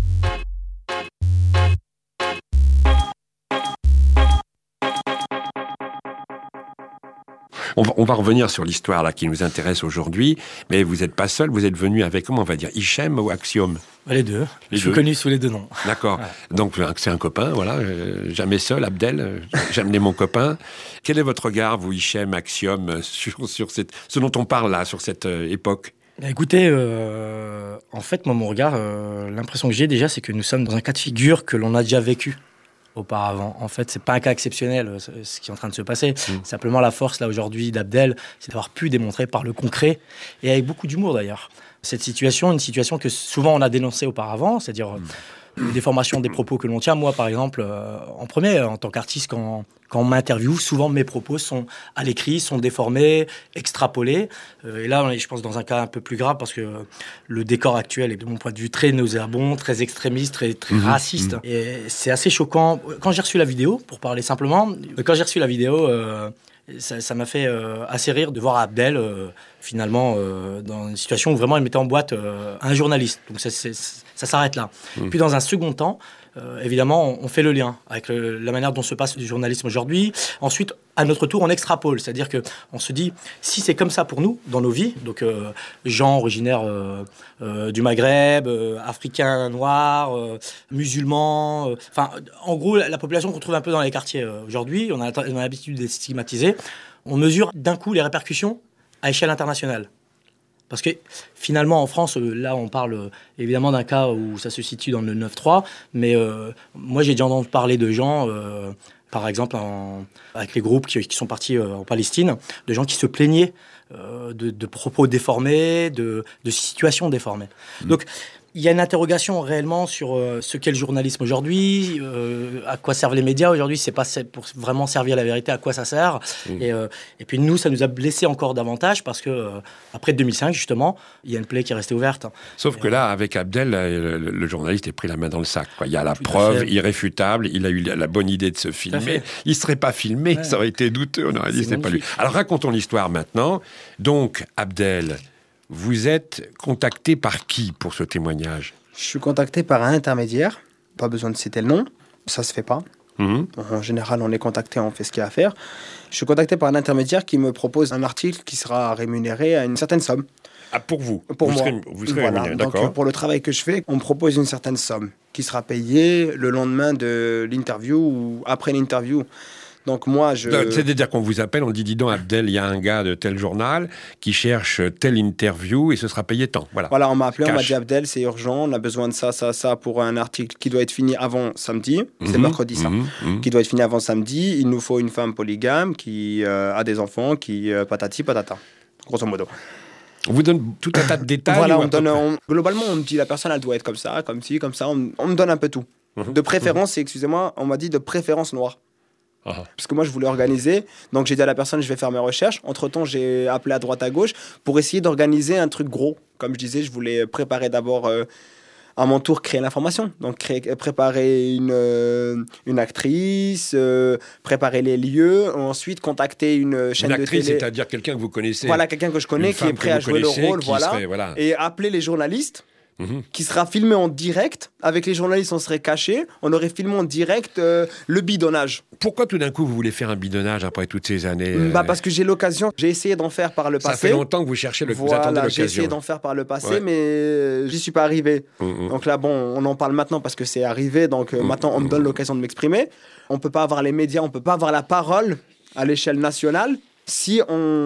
On va, on va revenir sur l'histoire là qui nous intéresse aujourd'hui, mais vous n'êtes pas seul, vous êtes venu avec, comment on va dire, Hichem ou Axiom? Les deux. Les Je suis deux. connu sous les deux noms. D'accord. Ouais. Donc c'est un copain, voilà. Euh, jamais seul, Abdel. Euh, J'ai amené mon copain. Quel est votre regard, vous, Hichem, Axiom, sur, sur cette, ce dont on parle là, sur cette euh, époque? Écoutez, euh, en fait, moi, mon regard, euh, l'impression que j'ai déjà, c'est que nous sommes dans un cas de figure que l'on a déjà vécu auparavant. En fait, c'est pas un cas exceptionnel, ce qui est en train de se passer. Mmh. Simplement, la force, là, aujourd'hui, d'Abdel, c'est d'avoir pu démontrer par le concret, et avec beaucoup d'humour, d'ailleurs, cette situation, une situation que souvent on a dénoncée auparavant, c'est-à-dire mmh. une déformation des propos que l'on tient. Moi, par exemple, euh, en premier, en tant qu'artiste, quand, quand on m'interviewe, souvent mes propos sont à l'écrit, sont déformés, extrapolés. Euh, et là, on est, je pense, dans un cas un peu plus grave, parce que le décor actuel est, de mon point de vue, très nauséabond, très extrémiste, très, très mmh. raciste. Mmh. Et c'est assez choquant. Quand j'ai reçu la vidéo, pour parler simplement, quand j'ai reçu la vidéo... Euh, Ça, ça m'a fait euh, assez rire de voir Abdel, euh, finalement, euh, dans une situation où vraiment il mettait en boîte euh, un journaliste. Donc ça, c'est, ça s'arrête là. Mmh. Puis dans un second temps, euh, évidemment, on, on fait le lien avec le, la manière dont se passe du journalisme aujourd'hui. Ensuite, à notre tour, on extrapole. C'est-à-dire qu'on se dit, si c'est comme ça pour nous, dans nos vies, donc euh, gens originaires euh, euh, du Maghreb, euh, africains, noirs, euh, musulmans, enfin, euh, en gros, la, la population qu'on trouve un peu dans les quartiers euh, aujourd'hui, on a, on a l'habitude d'être stigmatisés. On mesure d'un coup les répercussions à échelle internationale. Parce que finalement, en France, là, on parle euh, évidemment d'un cas où ça se situe dans le neuf trois, mais euh, moi, j'ai déjà entendu parler de gens, euh, par exemple, en, avec les groupes qui, qui sont partis euh, en Palestine, de gens qui se plaignaient euh, de, de propos déformés, de, de situations déformées. Mmh. Donc, il y a une interrogation réellement sur euh, ce qu'est le journalisme aujourd'hui, euh, à quoi servent les médias aujourd'hui, c'est pas pour vraiment servir la vérité, à quoi ça sert. Mmh. Et, euh, et puis nous, ça nous a blessés encore davantage parce que euh, après deux mille cinq, justement, il y a une plaie qui est restée ouverte. Sauf et que là, avec Abdel, le, le, le journaliste est pris la main dans le sac, quoi. Il y a la preuve irréfutable, il a eu la bonne idée de se filmer. Il ne serait pas filmé, ouais. Ça aurait été douteux, on aurait dit c'est, c'est pas lui. Alors racontons l'histoire maintenant. Donc, Abdel, vous êtes contacté par qui pour ce témoignage? Je suis contacté par un intermédiaire. Pas besoin de citer le nom. Ça se fait pas. Mmh. En général, on est contacté, on fait ce qu'il y a à faire. Je suis contacté par un intermédiaire qui me propose un article qui sera rémunéré à une certaine somme. Ah, pour vous? Pour vous moi. Serez, vous serez voilà. rémunéré, donc, d'accord. pour le travail que je fais, on me propose une certaine somme qui sera payée le lendemain de l'interview ou après l'interview. Donc moi, je... C'est-à-dire qu'on vous appelle, on dit, dis donc, Abdel, il y a un gars de tel journal qui cherche telle interview et ce sera payé tant. Voilà, voilà on m'a appelé, Cash. On m'a dit, Abdel, c'est urgent, on a besoin de ça, ça, ça pour un article qui doit être fini avant samedi. Mm-hmm. C'est mercredi, ça. Mm-hmm. Qui doit être fini avant samedi. Il nous faut une femme polygame qui euh, a des enfants, qui euh, patati patata, grosso modo. On vous donne tout un tas de détails. Voilà, on donne, on, globalement, on me dit, la personne, elle doit être comme ça, comme ci, comme ça. On, on me donne un peu tout. Mm-hmm. De préférence, mm-hmm. excusez-moi, on m'a dit de préférence noire. Ah. Parce que moi, je voulais organiser. Donc, j'ai dit à la personne, je vais faire mes recherches. Entre-temps, j'ai appelé à droite, à gauche pour essayer d'organiser un truc gros. Comme je disais, je voulais préparer d'abord, euh, à mon tour, créer l'information. Donc, créer, préparer une, euh, une actrice, euh, préparer les lieux. Ensuite, contacter une chaîne une actrice, de télé. C'est-à-dire quelqu'un que vous connaissez. Voilà, quelqu'un que je connais, qui est prêt à jouer le rôle. Voilà. Serait, voilà. Et appeler les journalistes. Mmh. Qui sera filmé en direct. Avec les journalistes, on serait cachés. On aurait filmé en direct euh, le bidonnage. Pourquoi tout d'un coup vous voulez faire un bidonnage après toutes ces années euh... bah Parce que j'ai l'occasion. J'ai essayé d'en faire par le passé. Ça fait longtemps que vous cherchez le voilà, vous attendez l'occasion. J'ai essayé d'en faire par le passé, ouais. mais j'y suis pas arrivé. Mmh. Donc là, bon, on en parle maintenant parce que c'est arrivé. Donc euh, mmh. maintenant, on me donne l'occasion de m'exprimer. On peut pas avoir les médias, on peut pas avoir la parole à l'échelle nationale. Si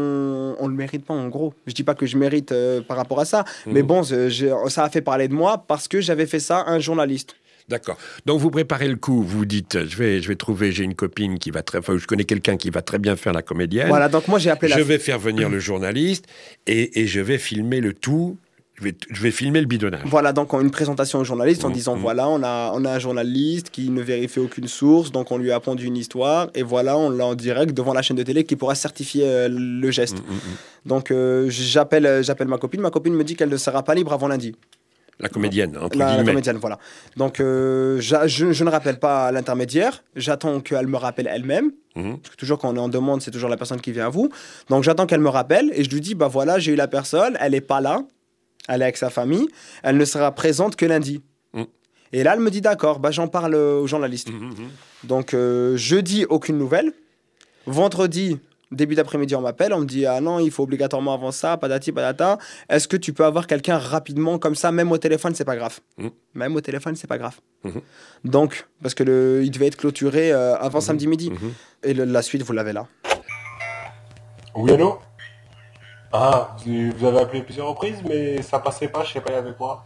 on on le mérite pas, en gros. Je dis pas que je mérite euh, par rapport à ça, mmh. mais bon, je, ça a fait parler de moi parce que j'avais fait ça à un journaliste. D'accord. Donc vous préparez le coup, vous dites, je vais, je vais trouver, j'ai une copine qui va très, enfin je connais quelqu'un qui va très bien faire la comédienne. Voilà, donc moi j'ai appelé Je la... vais faire venir le journaliste et, et je vais filmer le tout, je vais, je vais filmer le bidonnage. Voilà, donc une présentation au journaliste en Mmh, disant, mmh. voilà, on a, on a un journaliste qui ne vérifie aucune source, donc on lui a pondu une histoire, et voilà, on l'a en direct devant la chaîne de télé qui pourra certifier euh, le geste. Mmh, mmh. Donc euh, j'appelle, j'appelle ma copine, ma copine me dit qu'elle ne sera pas libre avant lundi. La comédienne, entre La, la guillemets. comédienne, voilà. Donc, euh, j'a- je, je ne rappelle pas l'intermédiaire. J'attends qu'elle me rappelle elle-même. Mmh. Parce que toujours, quand on est en demande, c'est toujours la personne qui vient à vous. Donc, j'attends qu'elle me rappelle et je lui dis, bah voilà, j'ai eu la personne, elle n'est pas là. Elle est avec sa famille. Elle ne sera présente que lundi. Mmh. Et là, elle me dit, d'accord, bah, j'en parle au journaliste. Mmh, mmh. Donc, euh, jeudi, aucune nouvelle. Vendredi, début d'après-midi, on m'appelle, on me dit « Ah non, il faut obligatoirement avant ça, patati patata. Est-ce que tu peux avoir quelqu'un rapidement comme ça, même au téléphone, c'est pas grave. Mmh. Même au téléphone, c'est pas grave. Mmh. Donc, parce que le, il devait être clôturé euh, avant Mmh. samedi midi. Mmh. Et le- la suite, vous l'avez là. Oui, allô? Ah, vous vous avez appelé plusieurs reprises, mais ça passait pas, je sais pas, il y avait quoi?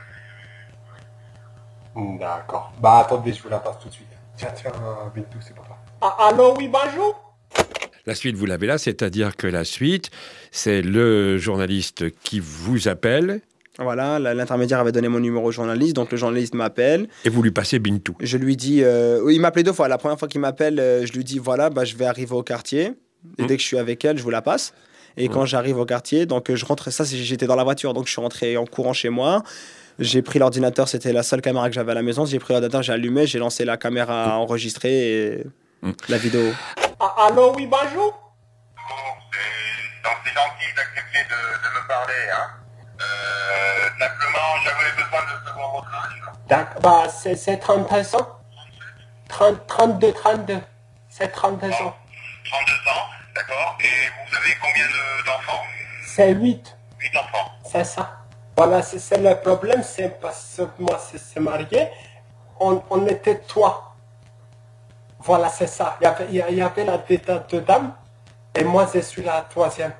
Hmm, D'accord. Bah, attendez, je vous la passe tout de suite. Tiens, tiens, euh, Bintou, c'est papa. Ah, allô, oui, bonjour? La suite, vous l'avez là, c'est-à-dire que la suite, c'est le journaliste qui vous appelle Voilà, la- l'intermédiaire avait donné mon numéro au journaliste, donc le journaliste m'appelle. et vous lui passez Bintou. Je lui dis, euh, oui, il m'appelait deux fois. La première fois qu'il m'appelle, euh, je lui dis, voilà, bah, je vais arriver au quartier. Et Mmh. dès que je suis avec elle, je vous la passe. Et quand j'arrive au quartier, donc euh, je rentre, ça c'est- j'étais dans la voiture, donc je suis rentré en courant chez moi. J'ai pris l'ordinateur, c'était la seule caméra que j'avais à la maison. J'ai pris l'ordinateur, j'ai allumé, j'ai lancé la caméra à enregistrer et Mmh. la vidéo. Ah, allô, oui, bonjour? Donc c'est gentil d'accepter de, de me parler, hein. Euh, simplement, j'avais besoin de savoir votre âge. D'accord, bah, c'est c'est trente-deux ans. trente, trente-deux, trente-deux. C'est trente-deux ans. trente-deux ans, d'accord. Et vous avez combien de- d'enfants? C'est huit. huit enfants. C'est ça. Voilà, c'est c'est le problème, c'est parce que moi, c'est c'est marié. On, on était trois. Voilà, c'est ça. Il y avait, il y a- il y avait la deux, deux dames et moi, je suis la troisième.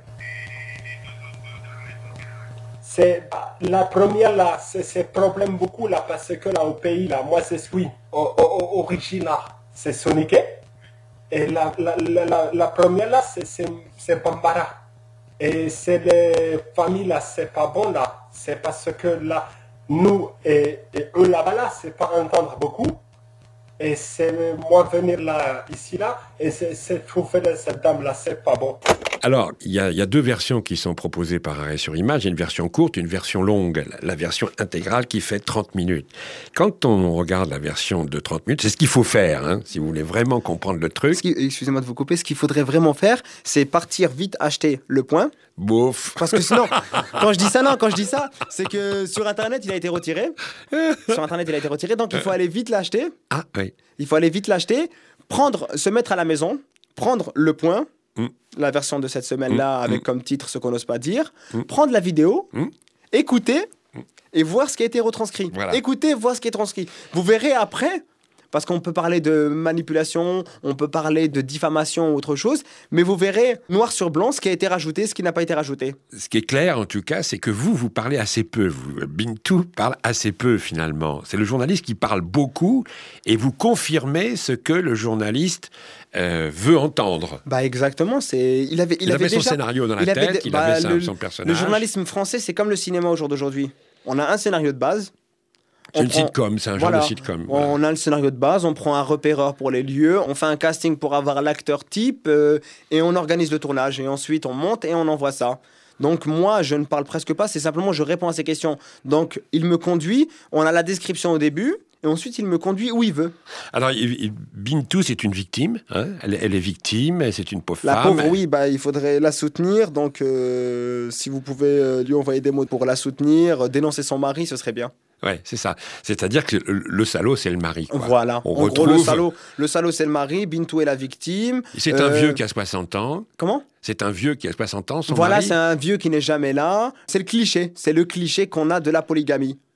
C'est bah, la première là, c'est c'est problème beaucoup là parce que là au pays là, moi je suis au- au- originaire, c'est Soniké et la, la, la, la, la première là c'est c'est c'est Bambara et c'est les familles là c'est pas bon là, c'est parce que là nous et, et eux là-bas là c'est pas entendre beaucoup et c'est moi venir là ici là et c'est c'est trouver cette dame là c'est pas bon. Alors, il y, a- il y a deux versions qui sont proposées par Arrêt sur Image. Il y a une version courte, une version longue, la, la version intégrale qui fait trente minutes. Quand on regarde la version de trente minutes, c'est ce qu'il faut faire, hein, si vous voulez vraiment comprendre le truc. Ce qui- Excusez-moi de vous couper, ce qu'il faudrait vraiment faire, c'est partir vite acheter le point. Bouf. Parce que sinon, quand je dis ça, non, quand je dis ça, c'est que sur Internet, il a été retiré. Sur Internet, il a été retiré, donc il faut aller vite l'acheter. Ah, oui. Il faut aller vite l'acheter, prendre, se mettre à la maison, prendre le point, Mm. la version de cette semaine-là, Mm. avec Mm. comme titre ce qu'on n'ose pas dire, Mm. prendre la vidéo, Mm. écouter et voir ce qui a été retranscrit. Voilà. Écoutez, voir ce qui est transcrit. Vous verrez après. Parce qu'on peut parler de manipulation, on peut parler de diffamation ou autre chose, mais vous verrez noir sur blanc ce qui a été rajouté, ce qui n'a pas été rajouté. Ce qui est clair, en tout cas, c'est que vous, vous parlez assez peu. Vous, Bintou parle assez peu, finalement. C'est le journaliste qui parle beaucoup et vous confirmez ce que le journaliste euh, veut entendre. Bah exactement, c'est il avait il, Il avait son déjà- scénario dans la il avait tête, de- il avait sa- le, son personnage. Le journalisme français, c'est comme le cinéma au jour d'aujourd'hui. On a un scénario de base. C'est on une prend- sitcom, c'est un voilà, genre de sitcom. voilà. On a le scénario de base, on prend un repéreur pour les lieux, on fait un casting pour avoir l'acteur type euh, et on organise le tournage. Et ensuite, on monte et on envoie ça. Donc moi, je ne parle presque pas, c'est simplement je réponds à ces questions. Donc il me conduit, on a la description au début, et ensuite il me conduit où il veut. Alors, il- il- Bintou, c'est une victime. hein. Elle, elle est victime, c'est une pauvre La femme. pauvre, oui, bah, il faudrait la soutenir. Donc euh, si vous pouvez euh, lui envoyer des mots pour la soutenir, euh, dénoncer son mari, ce serait bien. Ouais, c'est ça. C'est-à-dire que le, le salaud, c'est le mari. quoi. Voilà. On en retrouve... gros, le salaud, le salaud c'est le mari, Bintou est la victime. C'est un Euh, vieux qui a soixante ans. Comment ? C'est un vieux qui a soixante ans, son Voilà, mari. c'est un vieux qui n'est jamais là. C'est le cliché. C'est le cliché qu'on a de la polygamie.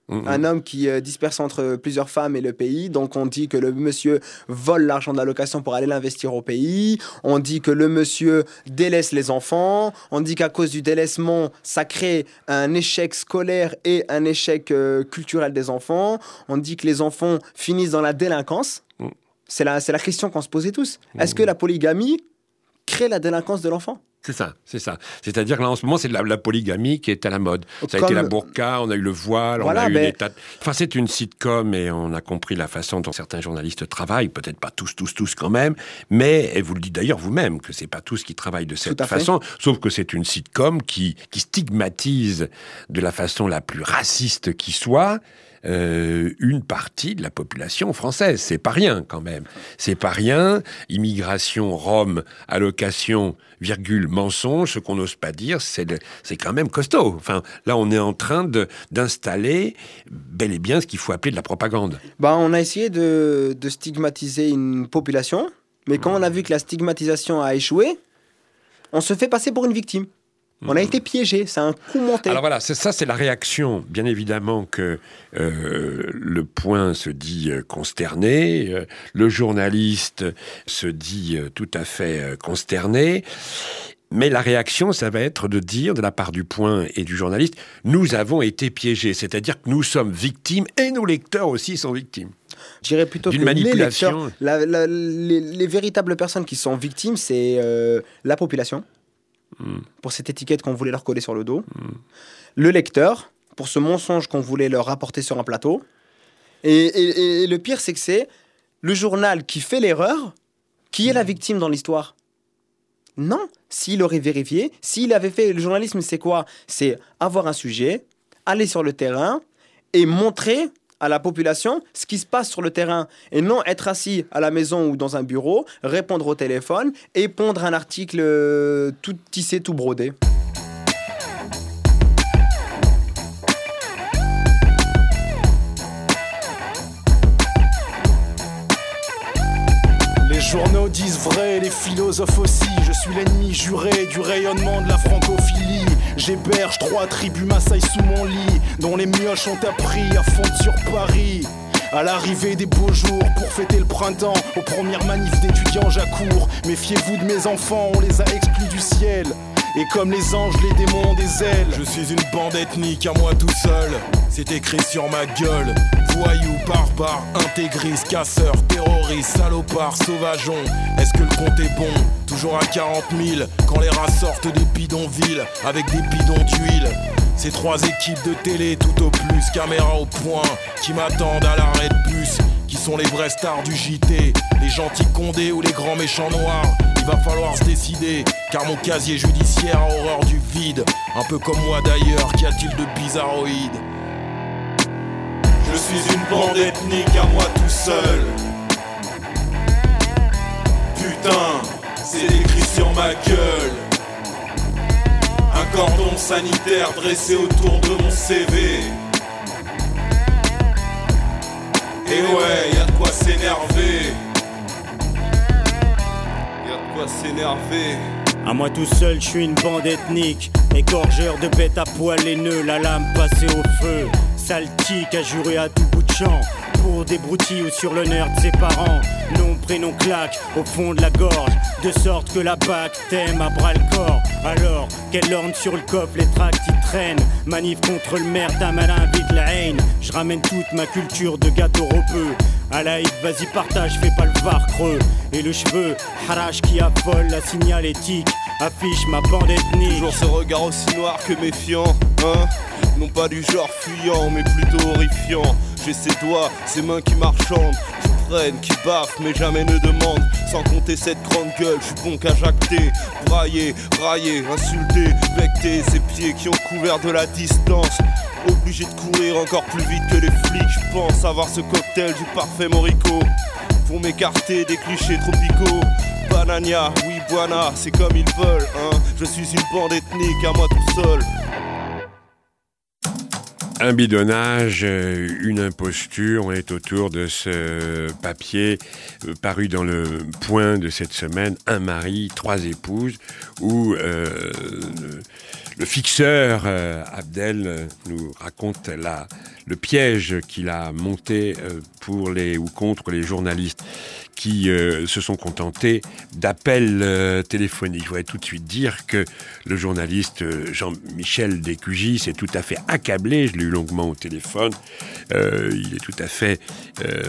Mmh. Un homme qui euh, disperse entre plusieurs femmes et le pays. Donc on dit que le monsieur vole l'argent de la location pour aller l'investir au pays. On dit que le monsieur délaisse les enfants. On dit qu'à cause du délaissement, ça crée un échec scolaire et un échec euh, culturel des enfants. On dit que les enfants finissent dans la délinquance. Mmh. C'est la, c'est la question qu'on se posait tous. Mmh. Est-ce que la polygamie crée la délinquance de l'enfant ? C'est ça, c'est ça. C'est-à-dire que là, en ce moment, c'est la, la polygamie qui est à la mode. Ça a Comme... été la burqa, on a eu le voile, voilà, on a eu ben... des tas de... Enfin, c'est une sitcom et on a compris la façon dont certains journalistes travaillent. Peut-être pas tous, tous, tous quand même. Mais, et vous le dites d'ailleurs vous-même, que c'est pas tous qui travaillent de cette façon. Sauf que c'est une sitcom qui, qui stigmatise de la façon la plus raciste qui soit Euh, une partie de la population française. C'est pas rien, quand même. C'est pas rien. Immigration, Rome, allocation, virgule, mensonge, ce qu'on n'ose pas dire, c'est, de, c'est quand même costaud. Enfin, là, on est en train de, d'installer bel et bien ce qu'il faut appeler de la propagande. Bah, on a essayé de, de stigmatiser une population, mais quand on a vu que la stigmatisation a échoué, on se fait passer pour une victime. On a été piégé, c'est un coup monté. Alors voilà, c'est ça, c'est la réaction. Bien évidemment que euh, le Point se dit euh, consterné, euh, le journaliste se dit euh, tout à fait euh, consterné. Mais la réaction, ça va être de dire, de la part du Point et du journaliste, nous avons été piégés. C'est-à-dire que nous sommes victimes et nos lecteurs aussi sont victimes. Je dirais plutôt D'une que manipulation. les lecteurs, la, la, les, les véritables personnes qui sont victimes, c'est euh, la population. Mmh. Pour cette étiquette qu'on voulait leur coller sur le dos. Mmh. Le lecteur, pour ce mensonge qu'on voulait leur rapporter sur un plateau. Et, et, et le pire, c'est que c'est le journal qui fait l'erreur qui est la victime dans l'histoire. Non, s'il aurait vérifié, s'il avait fait... Le journalisme, c'est quoi ? C'est avoir un sujet, aller sur le terrain et montrer à la population ce qui se passe sur le terrain et non être assis à la maison ou dans un bureau, répondre au téléphone et pondre un article euh, tout tissé, tout brodé. Les journaux disent vrai, les philosophes aussi. Je suis l'ennemi juré du rayonnement de la francophilie. J'héberge trois tribus Maasai sous mon lit, dont les mioches ont appris à fondre sur Paris. À l'arrivée des beaux jours pour fêter le printemps, aux premières manifs d'étudiants j'accours. Méfiez-vous de mes enfants, on les a exclus du ciel. Et comme les anges, les démons ont des ailes. Je suis une bande ethnique à moi tout seul. C'est écrit sur ma gueule. Voyous, barbares, intégristes, casseurs, terroristes, salopards, sauvageons. Est-ce que le compte est bon ? Toujours à quarante mille quand les rats sortent des bidonvilles avec des bidons d'huile. Ces trois équipes de télé tout au plus, caméra au point, qui m'attendent à l'arrêt de bus. Qui sont les vrais stars du J T, les gentils condés ou les grands méchants noirs. Il va falloir se décider, car mon casier judiciaire a horreur du vide. Un peu comme moi d'ailleurs, qu'y a-t-il de bizarroïde ? Je suis une bande ethnique à moi tout seul. Putain, c'est écrit sur ma gueule. Un cordon sanitaire dressé autour de mon C V. Et ouais, y'a de quoi s'énerver. Y'a de quoi s'énerver. À moi tout seul, je suis une bande ethnique. Égorgeur de bêtes à poil haineux, la lame passée au feu. Sale tic à jurer à tout bout de champ. Pour des broutilles ou sur l'honneur de ses parents. Nom, prénom, claque au fond de la gorge. De sorte que la bac t'aime à bras le corps. Alors qu'elle orne sur le coffre, les tracts y traînent. Manif contre le maire d'un malin vite la haine. Je ramène toute ma culture de gâteau ropeux. À la hit, vas-y partage, fais pas le var creux. Et le cheveu, harache qui affole la signalétique. Affiche ma bande ethnique. Toujours ce regard aussi noir que méfiant, hein. Non pas du genre fuyant, mais plutôt horrifiant. J'ai ses doigts, ses mains qui marchandent, qui prennent, qui baffent, mais jamais ne demandent. Sans compter cette grande gueule, je suis bon qu'à jacter. Brailler, railler, insulter, becter ses pieds qui ont couvert de la distance. Obligé de courir encore plus vite que les flics. Je pense avoir ce cocktail du parfait morico pour m'écarter des clichés tropicaux. Banania, oui buana, c'est comme ils veulent, hein. Je suis une bande ethnique à moi tout seul. Un bidonnage, une imposture, on est autour de ce papier paru dans le Point de cette semaine, un mari, trois épouses, où euh, le fixeur euh, Abdel euh, nous raconte la, le piège qu'il a monté euh, pour les ou contre les journalistes qui euh, se sont contentés d'appels euh, téléphoniques. Je voudrais tout de suite dire que le journaliste euh, Jean-Michel Descugis s'est tout à fait accablé. Je l'ai eu longuement au téléphone. Euh, il est tout à fait euh,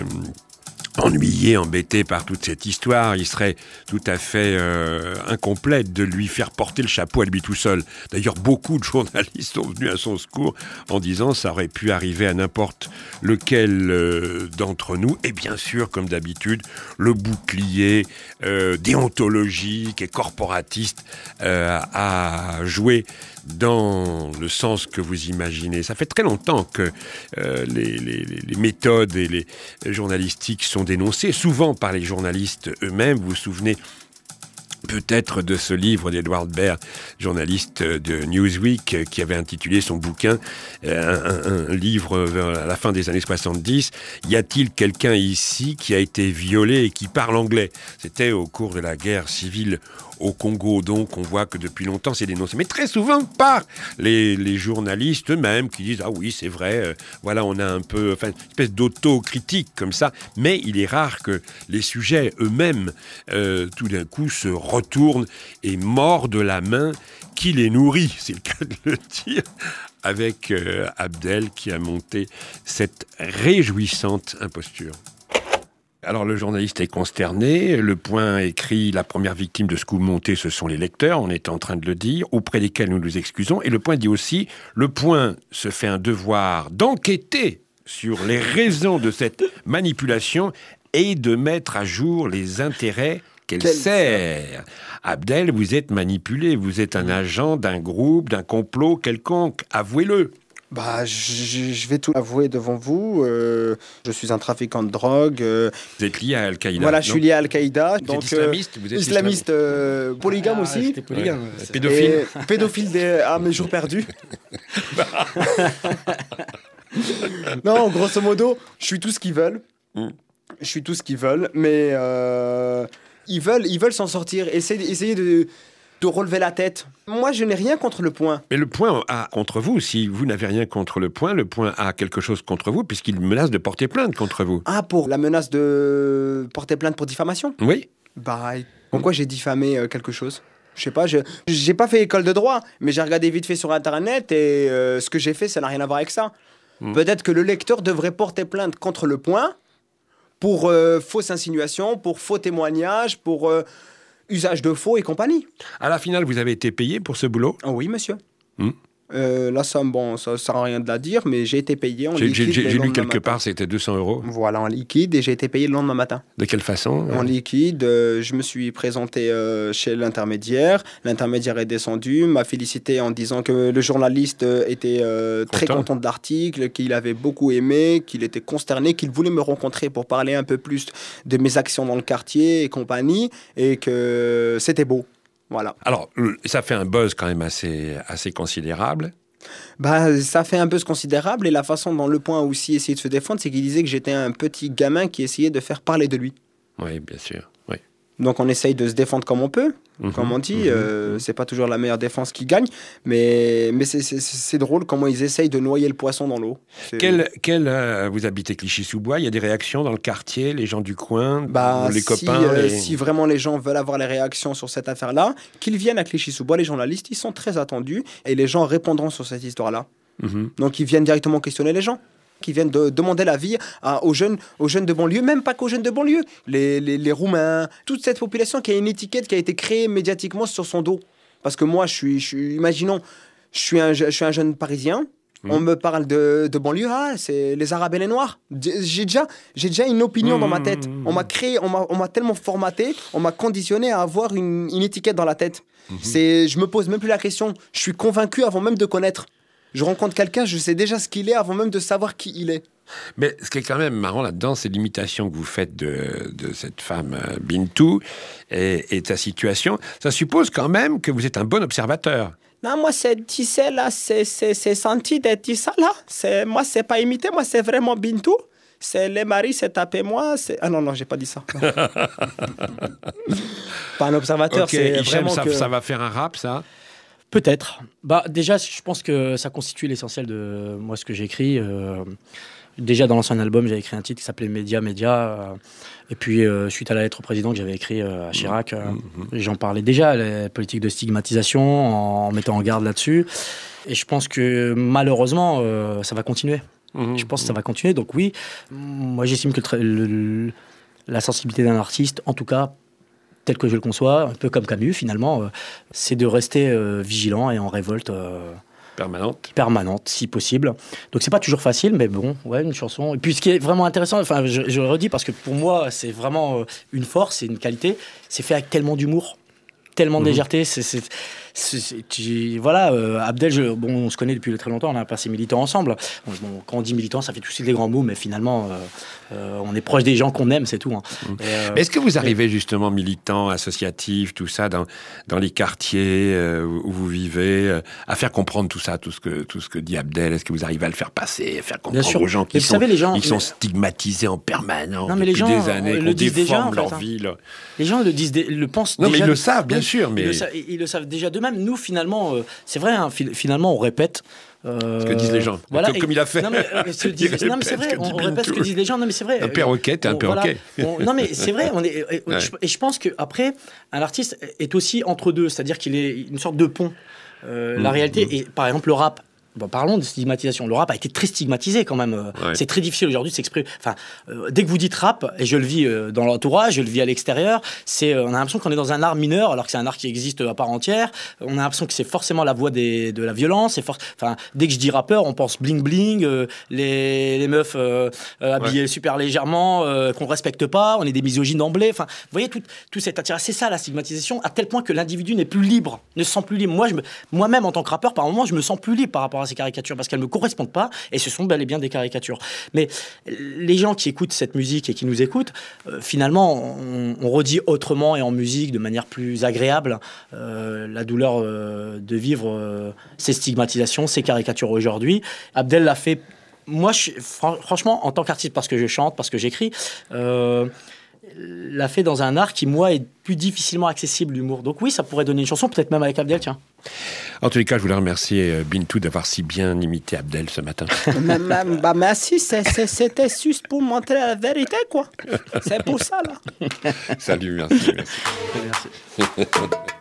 ennuyé, embêté par toute cette histoire. Il serait tout à fait euh, incomplet de lui faire porter le chapeau à lui tout seul. D'ailleurs, beaucoup de journalistes sont venus à son secours en disant ça aurait pu arriver à n'importe lequel euh, d'entre nous. Et bien sûr, comme d'habitude, le bouclier euh, déontologique et corporatiste euh, a joué dans le sens que vous imaginez. Ça fait très longtemps que euh, les, les, les méthodes et les journalistiques sont dénoncées, souvent par les journalistes eux-mêmes. Vous vous souvenez peut-être de ce livre d'Edward Baird, journaliste de Newsweek, qui avait intitulé son bouquin, euh, un, un livre à la fin des années soixante-dix, « Y a-t-il quelqu'un ici qui a été violé et qui parle anglais ?» C'était au cours de la guerre civile au Congo, donc on voit que depuis longtemps c'est dénoncé, mais très souvent par les, les journalistes eux-mêmes qui disent « Ah oui, c'est vrai, euh, voilà, on a un peu, enfin, une espèce d'autocritique comme ça », mais il est rare que les sujets eux-mêmes, euh, tout d'un coup, se retournent et mordent la main qui les nourrit, c'est le cas de le dire, avec euh, Abdel qui a monté cette réjouissante imposture. Alors le journaliste est consterné, Le Point écrit « La première victime de ce coup monté, ce sont les lecteurs », on est en train de le dire, auprès desquels nous nous excusons. Et Le Point dit aussi « Le Point se fait un devoir d'enquêter sur les raisons de cette manipulation et de mettre à jour les intérêts qu'elle Quel sert. » Abdel, vous êtes manipulé, vous êtes un agent d'un groupe, d'un complot quelconque, avouez-le. Bah, je, je vais tout avouer devant vous. Euh, je suis un trafiquant de drogue. Euh, vous êtes lié à Al-Qaïda. Voilà, je suis lié à Al-Qaïda. Vous donc, êtes islamiste. Vous êtes islamiste, euh, polygame ah, aussi. Polygame. Ouais. Pédophile. Et pédophile des, à mes jours perdus. Non, grosso modo, je suis tout ce qu'ils veulent. Mm. Je suis tout ce qu'ils veulent, mais euh, ils veulent, ils veulent s'en sortir. Essayer, essayer de. de relever la tête. Moi, je n'ai rien contre Le Point. Mais Le Point a contre vous. Si vous n'avez rien contre Le Point, Le Point a quelque chose contre vous, puisqu'il menace de porter plainte contre vous. Ah, pour la menace de porter plainte pour diffamation ? Oui. Bah, pourquoi j'ai diffamé euh, quelque chose ? Je sais pas, je j'ai pas fait école de droit, mais j'ai regardé vite fait sur Internet et euh, ce que j'ai fait, ça n'a rien à voir avec ça. Mmh. Peut-être que le lecteur devrait porter plainte contre Le Point pour euh, fausse insinuation, pour faux témoignage, pour... Euh, usage de faux et compagnie. À la finale, vous avez été payé pour ce boulot ? Oh oui, monsieur. Mmh. Euh, la somme, bon, ça ne sert à rien de la dire, mais j'ai été payé en j'ai, liquide. J'ai, j'ai lu quelque matin. part, c'était deux cents euros. Voilà, en liquide, et j'ai été payé le lendemain matin. De quelle façon ? En liquide, euh, je me suis présenté euh, chez l'intermédiaire. L'intermédiaire est descendu, m'a félicité en disant que le journaliste euh, était euh, très content de l'article, qu'il avait beaucoup aimé, qu'il était consterné, qu'il voulait me rencontrer pour parler un peu plus de mes actions dans le quartier et compagnie, et que c'était beau. Voilà. Alors, ça fait un buzz quand même assez, assez considérable. Bah, ça fait un buzz considérable et la façon dont Le Point a aussi essayé de se défendre, c'est qu'il disait que j'étais un petit gamin qui essayait de faire parler de lui. Oui, bien sûr. Oui. Donc on essaye de se défendre comme on peut, mmh, comme on dit. Mmh, euh, mmh. C'est pas toujours la meilleure défense qui gagne, mais, mais c'est, c'est, c'est drôle comment ils essayent de noyer le poisson dans l'eau. Quel, quel, euh, vous habitez Clichy-sous-Bois, il y a des réactions dans le quartier, les gens du coin, bah, les si, copains euh, les... si vraiment les gens veulent avoir les réactions sur cette affaire-là, qu'ils viennent à Clichy-sous-Bois, les journalistes, ils sont très attendus et les gens répondront sur cette histoire-là. Mmh. Donc ils viennent directement questionner les gens, qui viennent de demander l'avis à, aux, jeunes, aux jeunes de banlieue, même pas qu'aux jeunes de banlieue, les, les, les Roumains, toute cette population qui a une étiquette qui a été créée médiatiquement sur son dos. Parce que moi, je suis, je suis imaginons, je suis un, je suis un jeune Parisien, mmh. on me parle de, de banlieue, ah, c'est les Arabes et les Noirs. J'ai déjà, j'ai déjà une opinion mmh. dans ma tête. On m'a créé, on m'a, on m'a tellement formaté, on m'a conditionné à avoir une, une étiquette dans la tête. Mmh. C'est, je me pose même plus la question, je suis convaincu avant même de connaître. Je rencontre quelqu'un, je sais déjà ce qu'il est avant même de savoir qui il est. Mais ce qui est quand même marrant là-dedans, c'est l'imitation que vous faites de, de cette femme euh, Bintou et, et ta situation. Ça suppose quand même que vous êtes un bon observateur. Non, moi, c'est tissé là, c'est, c'est, c'est senti d'être tissé là. C'est, moi, c'est pas imité, moi, c'est vraiment Bintou. C'est les maris, c'est tapé moi. C'est... Ah non, non, j'ai pas dit ça. Pas un observateur, okay, c'est Hichem, vraiment ça, que... ça va faire un rap, ça ? Peut-être. Bah, déjà, je pense que ça constitue l'essentiel de moi, ce que j'écris. Euh, déjà, dans l'ancien album, j'avais écrit un titre qui s'appelait Média, Média. Euh, et puis, euh, suite à la lettre au président que j'avais écrit euh, à Chirac, euh, mmh. j'en parlais déjà, les politiques de stigmatisation, en, en mettant en garde là-dessus. Et je pense que malheureusement, euh, ça va continuer. Mmh. Je pense que ça va continuer. Donc oui, moi, j'estime que le, le, la sensibilité d'un artiste, en tout cas, tel que je le conçois, un peu comme Camus finalement, euh, c'est de rester euh, vigilant et en révolte euh, permanente. permanente, si possible. Donc c'est pas toujours facile, mais bon, ouais, une chanson. Et puis ce qui est vraiment intéressant, enfin, je, je le redis parce que pour moi c'est vraiment euh, une force, c'est une qualité, c'est fait avec tellement d'humour, tellement de mmh. légèreté. C'est, c'est, c'est, c'est, tu, voilà, euh, Abdel, je, bon, on se connaît depuis très longtemps, on a passé militants ensemble. Bon, bon, quand on dit militant, ça fait tout de suite des grands mots, mais finalement, euh, euh, on est proche des gens qu'on aime, c'est tout. Hein. Mmh. Et, euh, Est-ce que vous arrivez justement militant, associatif, tout ça, dans, dans les quartiers euh, où vous vivez, euh, à faire comprendre tout ça, tout ce que, tout ce que dit Abdel? Est-ce que vous arrivez à le faire passer, à faire comprendre aux gens qui sont, savez, les gens, ils sont stigmatisés en permanence non, mais depuis les gens, des années, qu'on déforme déjà, en fait, leur hein. vie là. Les gens le, disent, le pensent non, déjà. Non, mais ils le savent, bien sûr. Mais... Ils, le savent, ils le savent déjà d'eux-mêmes. Nous, finalement, euh, c'est vrai, hein, finalement, on répète. Euh, ce que disent les gens. Voilà, comme, comme il a fait. Non, mais, euh, ce disent, non, mais c'est vrai, on, on répète ce que disent les gens. Non, mais c'est vrai. Un perroquet, t'es un perroquet. Voilà, on, non, mais c'est vrai. On est, et, ouais. je, et je pense qu'après, un artiste est aussi entre deux. C'est-à-dire qu'il est une sorte de pont. Euh, mmh, la réalité, mmh. et par exemple, le rap. Bon, parlons de stigmatisation. Le rap a été très stigmatisé quand même. Ouais. C'est très difficile aujourd'hui de s'exprimer. Enfin, euh, dès que vous dites rap, et je le vis euh, dans l'entourage, je le vis à l'extérieur, c'est, euh, on a l'impression qu'on est dans un art mineur, alors que c'est un art qui existe à part entière. On a l'impression que c'est forcément la voix des, de la violence. C'est for... enfin, dès que je dis rappeur, on pense bling bling, euh, les, les meufs euh, euh, habillées ouais. super légèrement, euh, qu'on respecte pas. On est des misogynes d'emblée. Enfin, vous voyez tout, tout cet attirail. C'est ça la stigmatisation, à tel point que l'individu n'est plus libre, ne se sent plus libre. Moi, je me... moi-même en tant que rappeur, par moment, je me sens plus libre par rapport à ces caricatures parce qu'elles ne me correspondent pas et ce sont bel et bien des caricatures. Mais les gens qui écoutent cette musique et qui nous écoutent, euh, finalement, on, on redit autrement et en musique de manière plus agréable euh, la douleur euh, de vivre euh, ces stigmatisations, ces caricatures aujourd'hui. Abdel l'a fait, moi, je, fran- franchement, en tant qu'artiste, parce que je chante, parce que j'écris, euh, l'a fait dans un art qui, moi, est plus difficilement accessible, l'humour. Donc oui, ça pourrait donner une chanson, peut-être même avec Abdel, tiens. En tous les cas, je voulais remercier Bintou d'avoir si bien imité Abdel ce matin. Bah merci, c'est, c'est, c'était juste pour montrer la vérité, quoi. C'est pour ça, là. Salut, merci. Merci. merci.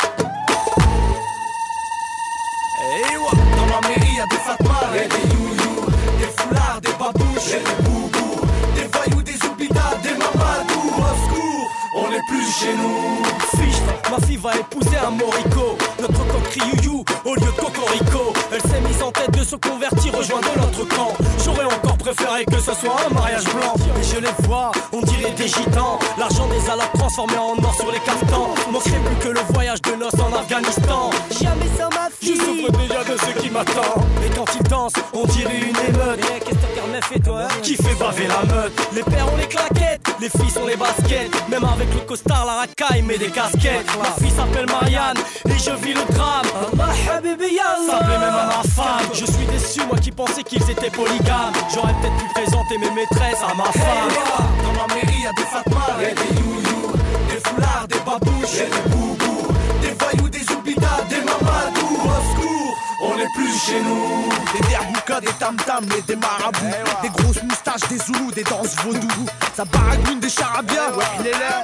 Hey, ouais. Dans ma mairie, il y a des fatmas, il y a des you-you, des foulards, des babouches, et des boubous, des voyous, des oubidas, des mamadous. Au secours, on n'est plus chez nous. Fichte, ma fille va épouser un morico. Notre coq crie you-you au lieu de cocorico. Elle s'est mise en tête de se convertir, rejoindre notre camp. J'aurais encore préféré que ce soit un mariage blanc. Et je les vois, on dirait des gitans. L'argent des alas transformé en or sur les caftans. Manquerait plus que le voyage de noces en Afghanistan. Jamais sans ma fille. Je souffre déjà de ce qui m'attend. Et quand ils dansent, on dirait une émeute. Et qu'est-ce que t'as fait toi? Qui fait baver la meute? Les pères ont les claquettes, les filles sont les baskets. Même avec le costard, la racaille met des casquettes. Ma fille s'appelle Marianne et je vis le drame. Ça plaît même à ma femme. Je suis déçu, moi qui pensais qu'ils étaient polygames. J'aurais peut-être pu présenter mes maîtresses à ma femme. Dans ma mairie, y'a des fatmas, y'a des you-you, des foulards, des babouches, et des boubous, des voyous, des oubidas, des mamadous. Au secours, on n'est plus chez nous. Des derboukas, des tam-tams et des marabouts, des grosses moustaches, des zoulous, des danses vaudou. Ça baragoune des charabia, ouais, il est là.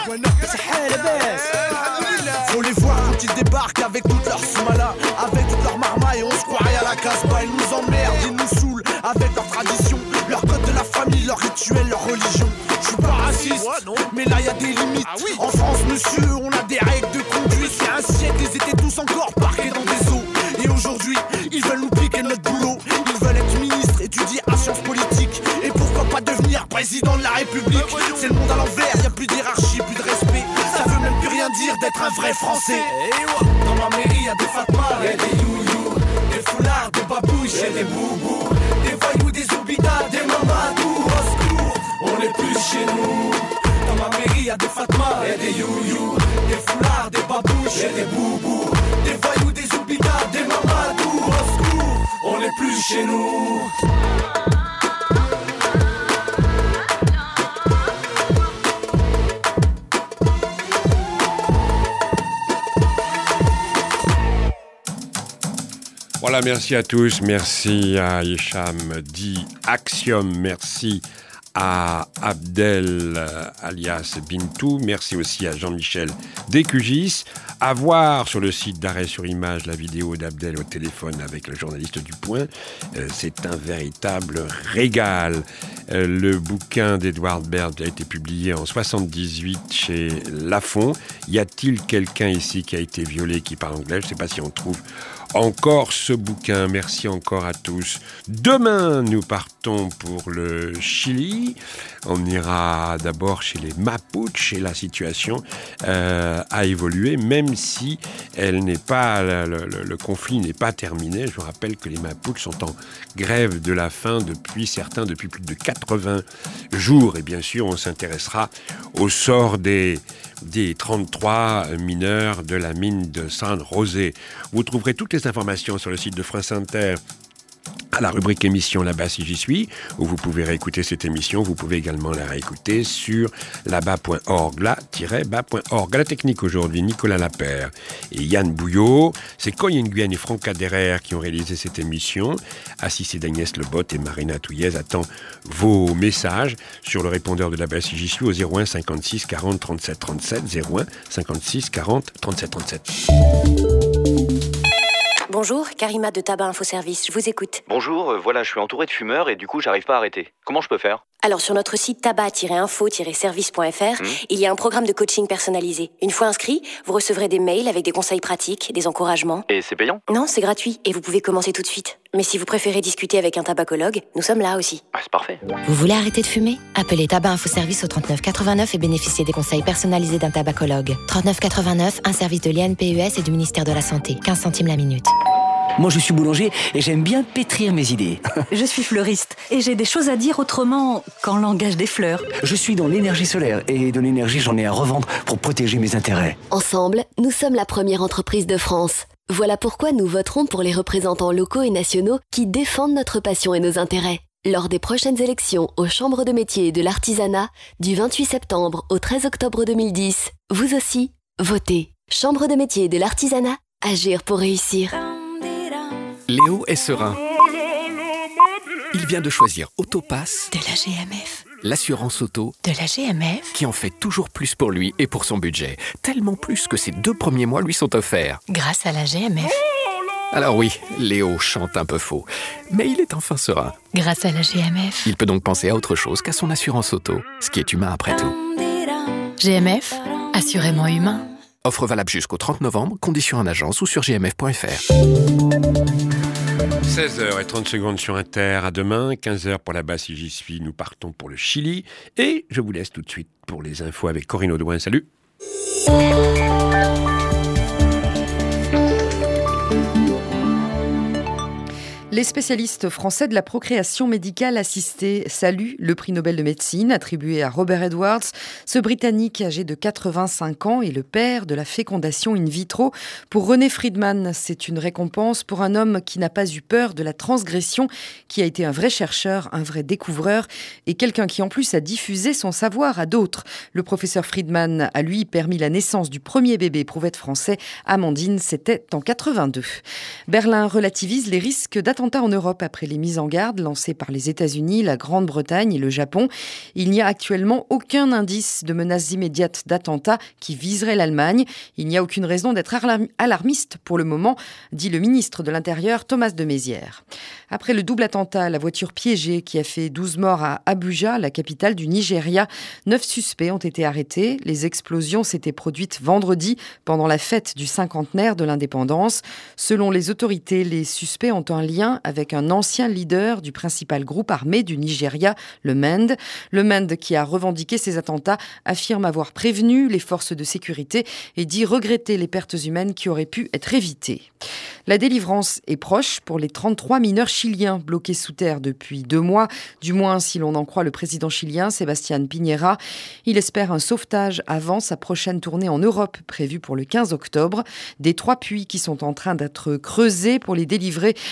Faut les voir quand ils débarquent avec toute leur soumala, avec toute leur marmaille, on se croirait à la Casbah. Ils nous emmerdent, ils nous saoulent avec leur tradition, leur code de la famille, leur rituel, leur religion. Je suis pas raciste, mais là y a des limites. Ah oui. En France, monsieur, on a des règles de conduite. Il y a un siècle, ils étaient tous encore parqués dans des eaux. Et aujourd'hui, ils veulent nous piquer notre boulot. Ils veulent être ministres, étudier à sciences politiques. Et pourquoi pas devenir président de la République? C'est le monde à l'envers, y a plus d'hierarchie, plus de respect. Ça veut même plus rien dire d'être un vrai Français. Dans ma mairie, y a des fatmas, y a des you-you, des foulards, des babouches et des boubous, des voyous, des oubidas, des mamadous. Au secours, on n'est plus chez nous. Dans ma mairie, y a des fatmas, y a des you-you, des foulards, des babouches et des boubous, des voyous, des oubidas, des mamadous. Au secours, on n'est plus chez nous. Voilà, merci à tous. Merci à Hicham dit Axiom. Merci à Abdel euh, alias Bintou. Merci aussi à Jean-Michel Descugis. À voir sur le site d'Arrêt sur Image la vidéo d'Abdel au téléphone avec le journaliste du Point. Euh, c'est un véritable régal. Euh, le bouquin d'Edward Baird a été publié en soixante-dix-huit chez Lafon. Y a-t-il quelqu'un ici qui a été violé, qui parle anglais? Je ne sais pas si on trouve encore ce bouquin. Merci encore à tous. Demain, nous partons pour le Chili. On ira d'abord chez les Mapuches et la situation euh, a évolué, même si elle n'est pas, le, le, le conflit n'est pas terminé. Je vous rappelle que les Mapuches sont en grève de la faim depuis certains depuis plus de quatre-vingts jours. Et bien sûr, on s'intéressera au sort des des trente-trois mineurs de la mine de San José. Vous trouverez toutes les informations sur le site de France Inter à la rubrique émission Là-bas si j'y suis, où vous pouvez réécouter cette émission. Vous pouvez également la réécouter sur là-bas point org, là-bas point org. À la technique aujourd'hui, Nicolas Lapère et Yann Bouillot. C'est Coy Nguyen et Franck Aderer qui ont réalisé cette émission. Assisté d'Agnès Lebot et Marina Touillez attend vos messages sur le répondeur de Là-bas si j'y suis au zéro un cinquante-six quarante trente-sept trente-sept, zéro un cinquante-six quarante trente-sept trente-sept. Bonjour, Karima de Tabac Info Service, je vous écoute. Bonjour, euh, voilà, je suis entouré de fumeurs et du coup, j'arrive pas à arrêter. Comment je peux faire ? Alors, sur notre site tabac tiret info tiret service point f r, mmh. il y a un programme de coaching personnalisé. Une fois inscrit, vous recevrez des mails avec des conseils pratiques, des encouragements. Et c'est payant ? Non, c'est gratuit et vous pouvez commencer tout de suite. Mais si vous préférez discuter avec un tabacologue, nous sommes là aussi. Ah, c'est parfait. Vous voulez arrêter de fumer ? Appelez Tabac Info Service au trente-neuf quatre-vingt-neuf et bénéficiez des conseils personnalisés d'un tabacologue. trente-neuf quatre-vingt-neuf, un service de l'I N P E S et du ministère de la Santé. quinze centimes la minute. Moi, je suis boulanger et j'aime bien pétrir mes idées. Je suis fleuriste et j'ai des choses à dire autrement qu'en langage des fleurs. Je suis dans l'énergie solaire et de l'énergie, j'en ai à revendre pour protéger mes intérêts. Ensemble, nous sommes la première entreprise de France. Voilà pourquoi nous voterons pour les représentants locaux et nationaux qui défendent notre passion et nos intérêts. Lors des prochaines élections aux chambres de métiers et de l'artisanat, du vingt-huit septembre au treize octobre deux mille dix, vous aussi, votez. Chambre de métiers et de l'artisanat, agir pour réussir. Léo est serein. Il vient de choisir Autopass de la G M F. L'assurance auto de la G M F qui en fait toujours plus pour lui et pour son budget. Tellement plus que ses deux premiers mois lui sont offerts. Grâce à la G M F. Alors oui, Léo chante un peu faux, mais il est enfin serein. Grâce à la G M F. Il peut donc penser à autre chose qu'à son assurance auto, ce qui est humain après tout. G M F, assurément humain. Offre valable jusqu'au trente novembre, conditions en agence ou sur g m f point f r. seize heures trente secondes sur Inter, à demain, quinze heures pour là-bas si j'y suis, nous partons pour le Chili. Et je vous laisse tout de suite pour les infos avec Corinne Audouin. Salut. Les spécialistes français de la procréation médicale assistée saluent le prix Nobel de médecine attribué à Robert Edwards. Ce Britannique âgé de quatre-vingt-cinq ans est le père de la fécondation in vitro. Pour René Friedman, c'est une récompense pour un homme qui n'a pas eu peur de la transgression, qui a été un vrai chercheur, un vrai découvreur et quelqu'un qui en plus a diffusé son savoir à d'autres. Le professeur Friedman a lui permis la naissance du premier bébé éprouvette français, Amandine, c'était en quatre-vingt-deux. Berlin relativise les risques d'attentats en Europe après les mises en garde lancées par les États-Unis, la Grande-Bretagne et le Japon. Il n'y a actuellement aucun indice de menaces immédiates d'attentats qui viseraient l'Allemagne. Il n'y a aucune raison d'être alarmiste pour le moment, dit le ministre de l'Intérieur Thomas de Maizière. Après le double attentat, la voiture piégée qui a fait douze morts à Abuja, la capitale du Nigeria, neuf suspects ont été arrêtés. Les explosions s'étaient produites vendredi pendant la fête du cinquantenaire de l'indépendance. Selon les autorités, les suspects ont un lien avec un ancien leader du principal groupe armé du Nigeria, le M E N D. Le M E N D, qui a revendiqué ces attentats, affirme avoir prévenu les forces de sécurité et dit regretter les pertes humaines qui auraient pu être évitées. La délivrance est proche pour les trente-trois mineurs chiliens bloqués sous terre depuis deux mois, du moins si l'on en croit le président chilien Sebastián Piñera. Il espère un sauvetage avant sa prochaine tournée en Europe, prévue pour le quinze octobre. Des trois puits qui sont en train d'être creusés pour les délivrer le plus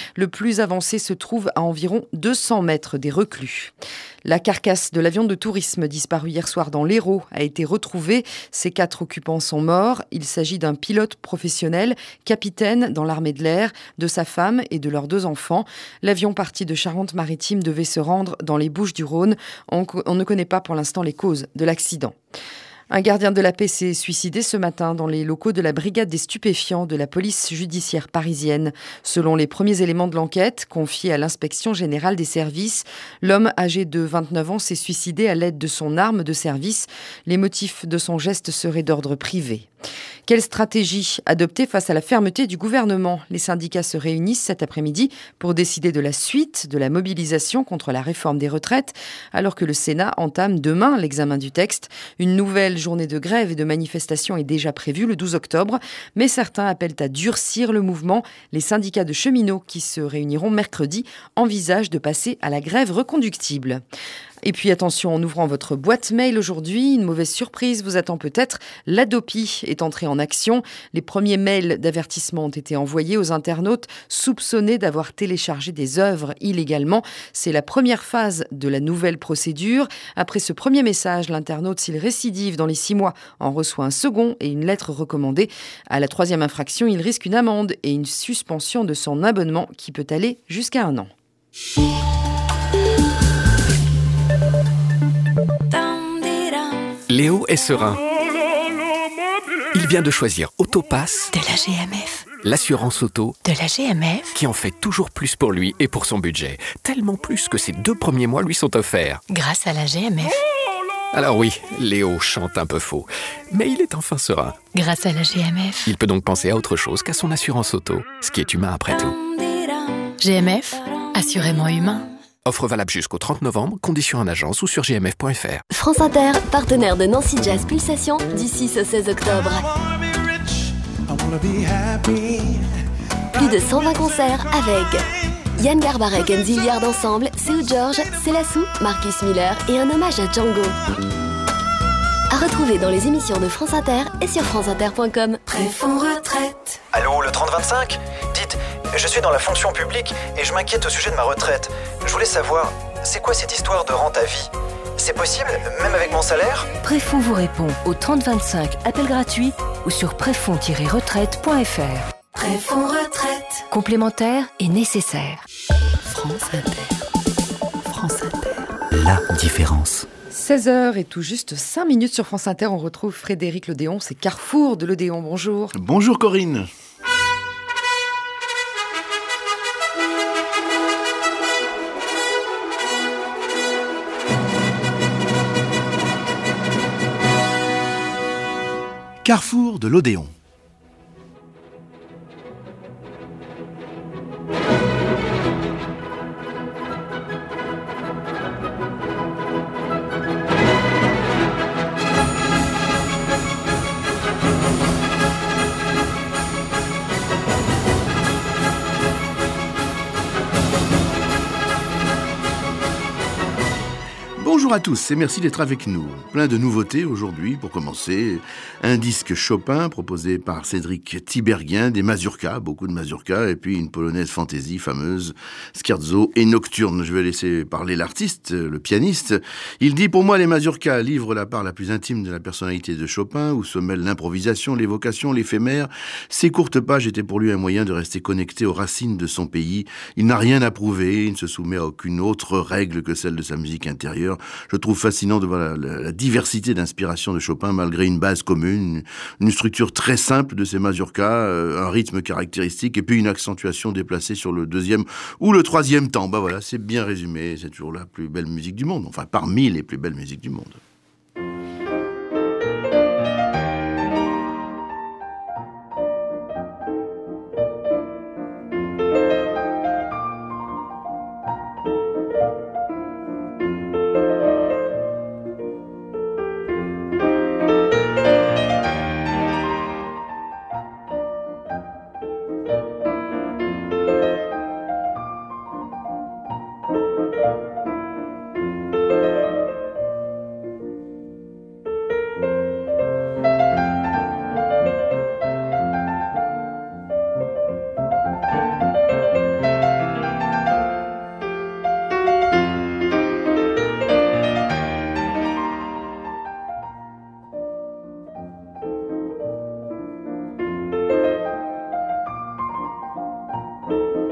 plus avancé se trouve à environ deux cents mètres des reclus. La carcasse de l'avion de tourisme disparu hier soir dans l'Hérault a été retrouvée. Ses quatre occupants sont morts. Il s'agit d'un pilote professionnel, capitaine dans l'armée de l'air, de sa femme et de leurs deux enfants. L'avion parti de Charente-Maritime devait se rendre dans les Bouches-du-Rhône. On, on ne connaît pas pour l'instant les causes de l'accident. Un gardien de la paix s'est suicidé ce matin dans les locaux de la brigade des stupéfiants de la police judiciaire parisienne. Selon les premiers éléments de l'enquête, confiés à l'inspection générale des services, l'homme âgé de vingt-neuf ans s'est suicidé à l'aide de son arme de service. Les motifs de son geste seraient d'ordre privé. Quelle stratégie adopter face à la fermeté du gouvernement ? Les syndicats se réunissent cet après-midi pour décider de la suite de la mobilisation contre la réforme des retraites, alors que le Sénat entame demain l'examen du texte. Une nouvelle journée de grève et de manifestation est déjà prévue le douze octobre, mais certains appellent à durcir le mouvement. Les syndicats de cheminots qui se réuniront mercredi envisagent de passer à la grève reconductible. Et puis attention, en ouvrant votre boîte mail aujourd'hui, une mauvaise surprise vous attend peut-être. L'Hadopi est entrée en action. Les premiers mails d'avertissement ont été envoyés aux internautes soupçonnés d'avoir téléchargé des œuvres illégalement. C'est la première phase de la nouvelle procédure. Après ce premier message, l'internaute, s'il récidive dans les six mois, en reçoit un second et une lettre recommandée. À la troisième infraction, il risque une amende et une suspension de son abonnement qui peut aller jusqu'à un an. Léo est serein. Il vient de choisir Autopass de la G M F. L'assurance auto de la G M F qui en fait toujours plus pour lui et pour son budget. Tellement plus que ses deux premiers mois lui sont offerts. Grâce à la G M F. Alors oui, Léo chante un peu faux, mais il est enfin serein. Grâce à la G M F. Il peut donc penser à autre chose qu'à son assurance auto, ce qui est humain après tout. G M F, assurément humain. Offre valable jusqu'au trente novembre, conditions en agence ou sur g m f point f r. France Inter, partenaire de Nancy Jazz Pulsation du six au seize octobre. Plus de cent vingt concerts avec Yann Garbarek and Zilliard Ensemble, Seu George, Célassou, Marcus Miller et un hommage à Django. À retrouver dans les émissions de France Inter et sur france inter point com. Préfonds retraite. Allô, le trente vingt-cinq ? Dites, je suis dans la fonction publique et je m'inquiète au sujet de ma retraite. Je voulais savoir, c'est quoi cette histoire de rente à vie ? C'est possible, même avec mon salaire ? Préfonds vous répond au trente vingt-cinq, appel gratuit ou sur préfonds tiret retraite point f r. Préfonds retraite. Complémentaire et nécessaire. France Inter. France Inter. La différence. seize heures et tout juste cinq minutes sur France Inter, on retrouve Frédéric Lodéon, c'est Carrefour de Lodéon, bonjour. Bonjour Corinne. Carrefour de l'Odéon. Bonjour à tous et merci d'être avec nous. Plein de nouveautés aujourd'hui pour commencer. Un disque Chopin proposé par Cédric Tiberghien, des mazurkas, beaucoup de mazurkas, et puis une polonaise fantaisie fameuse, scherzo et nocturne. Je vais laisser parler l'artiste, le pianiste. Il dit « Pour moi, les mazurkas livrent la part la plus intime de la personnalité de Chopin, où se mêlent l'improvisation, l'évocation, l'éphémère. Ces courtes pages étaient pour lui un moyen de rester connecté aux racines de son pays. Il n'a rien à prouver, il ne se soumet à aucune autre règle que celle de sa musique intérieure. Je trouve fascinant de voir la, la, la diversité d'inspiration de Chopin malgré une base commune, une structure très simple de ces mazurkas, euh, un rythme caractéristique et puis une accentuation déplacée sur le deuxième ou le troisième temps. Bah voilà, c'est bien résumé, c'est toujours la plus belle musique du monde, enfin parmi les plus belles musiques du monde.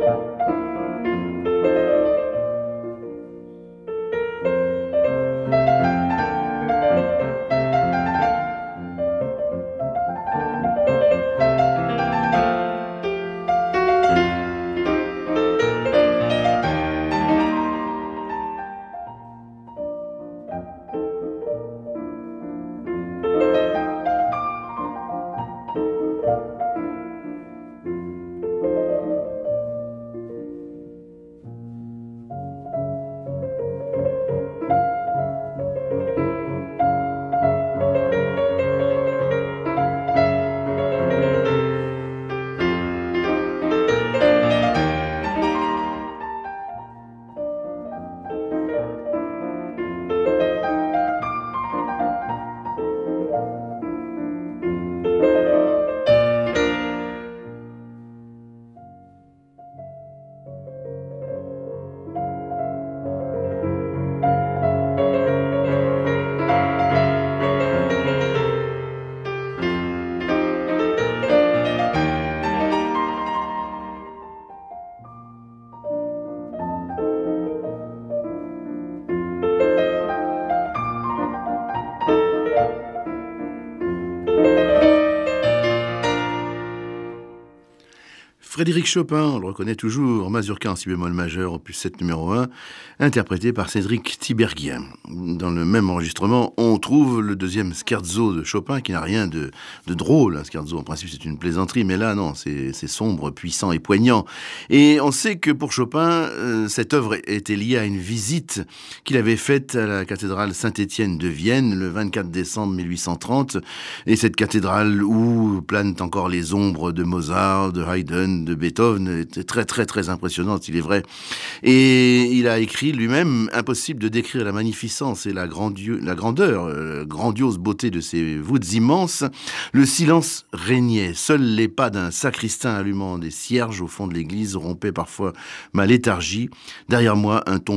Frédéric Chopin, on le reconnaît toujours, Mazurka en si bémol majeur, opus sept numéro un, interprété par Cédric Tiberghien. Dans le même enregistrement, on trouve le deuxième scherzo de Chopin, qui n'a rien de, de drôle. Un scherzo, en principe, c'est une plaisanterie, mais là, non, c'est, c'est sombre, puissant et poignant. Et on sait que pour Chopin, euh, cette œuvre était liée à une visite qu'il avait faite à la cathédrale Saint-Étienne de Vienne le vingt-quatre décembre mille huit cent trente. Et cette cathédrale où planent encore les ombres de Mozart, de Haydn, de Beethoven, était très très très impressionnante, il est vrai. Et il a écrit lui-même « Impossible de décrire la magnificence et la, grandio- la grandeur, la grandiose beauté de ces voûtes immenses. Le silence régnait. Seuls les pas d'un sacristain allumant des cierges au fond de l'église rompaient parfois ma léthargie. Derrière moi, un tombeau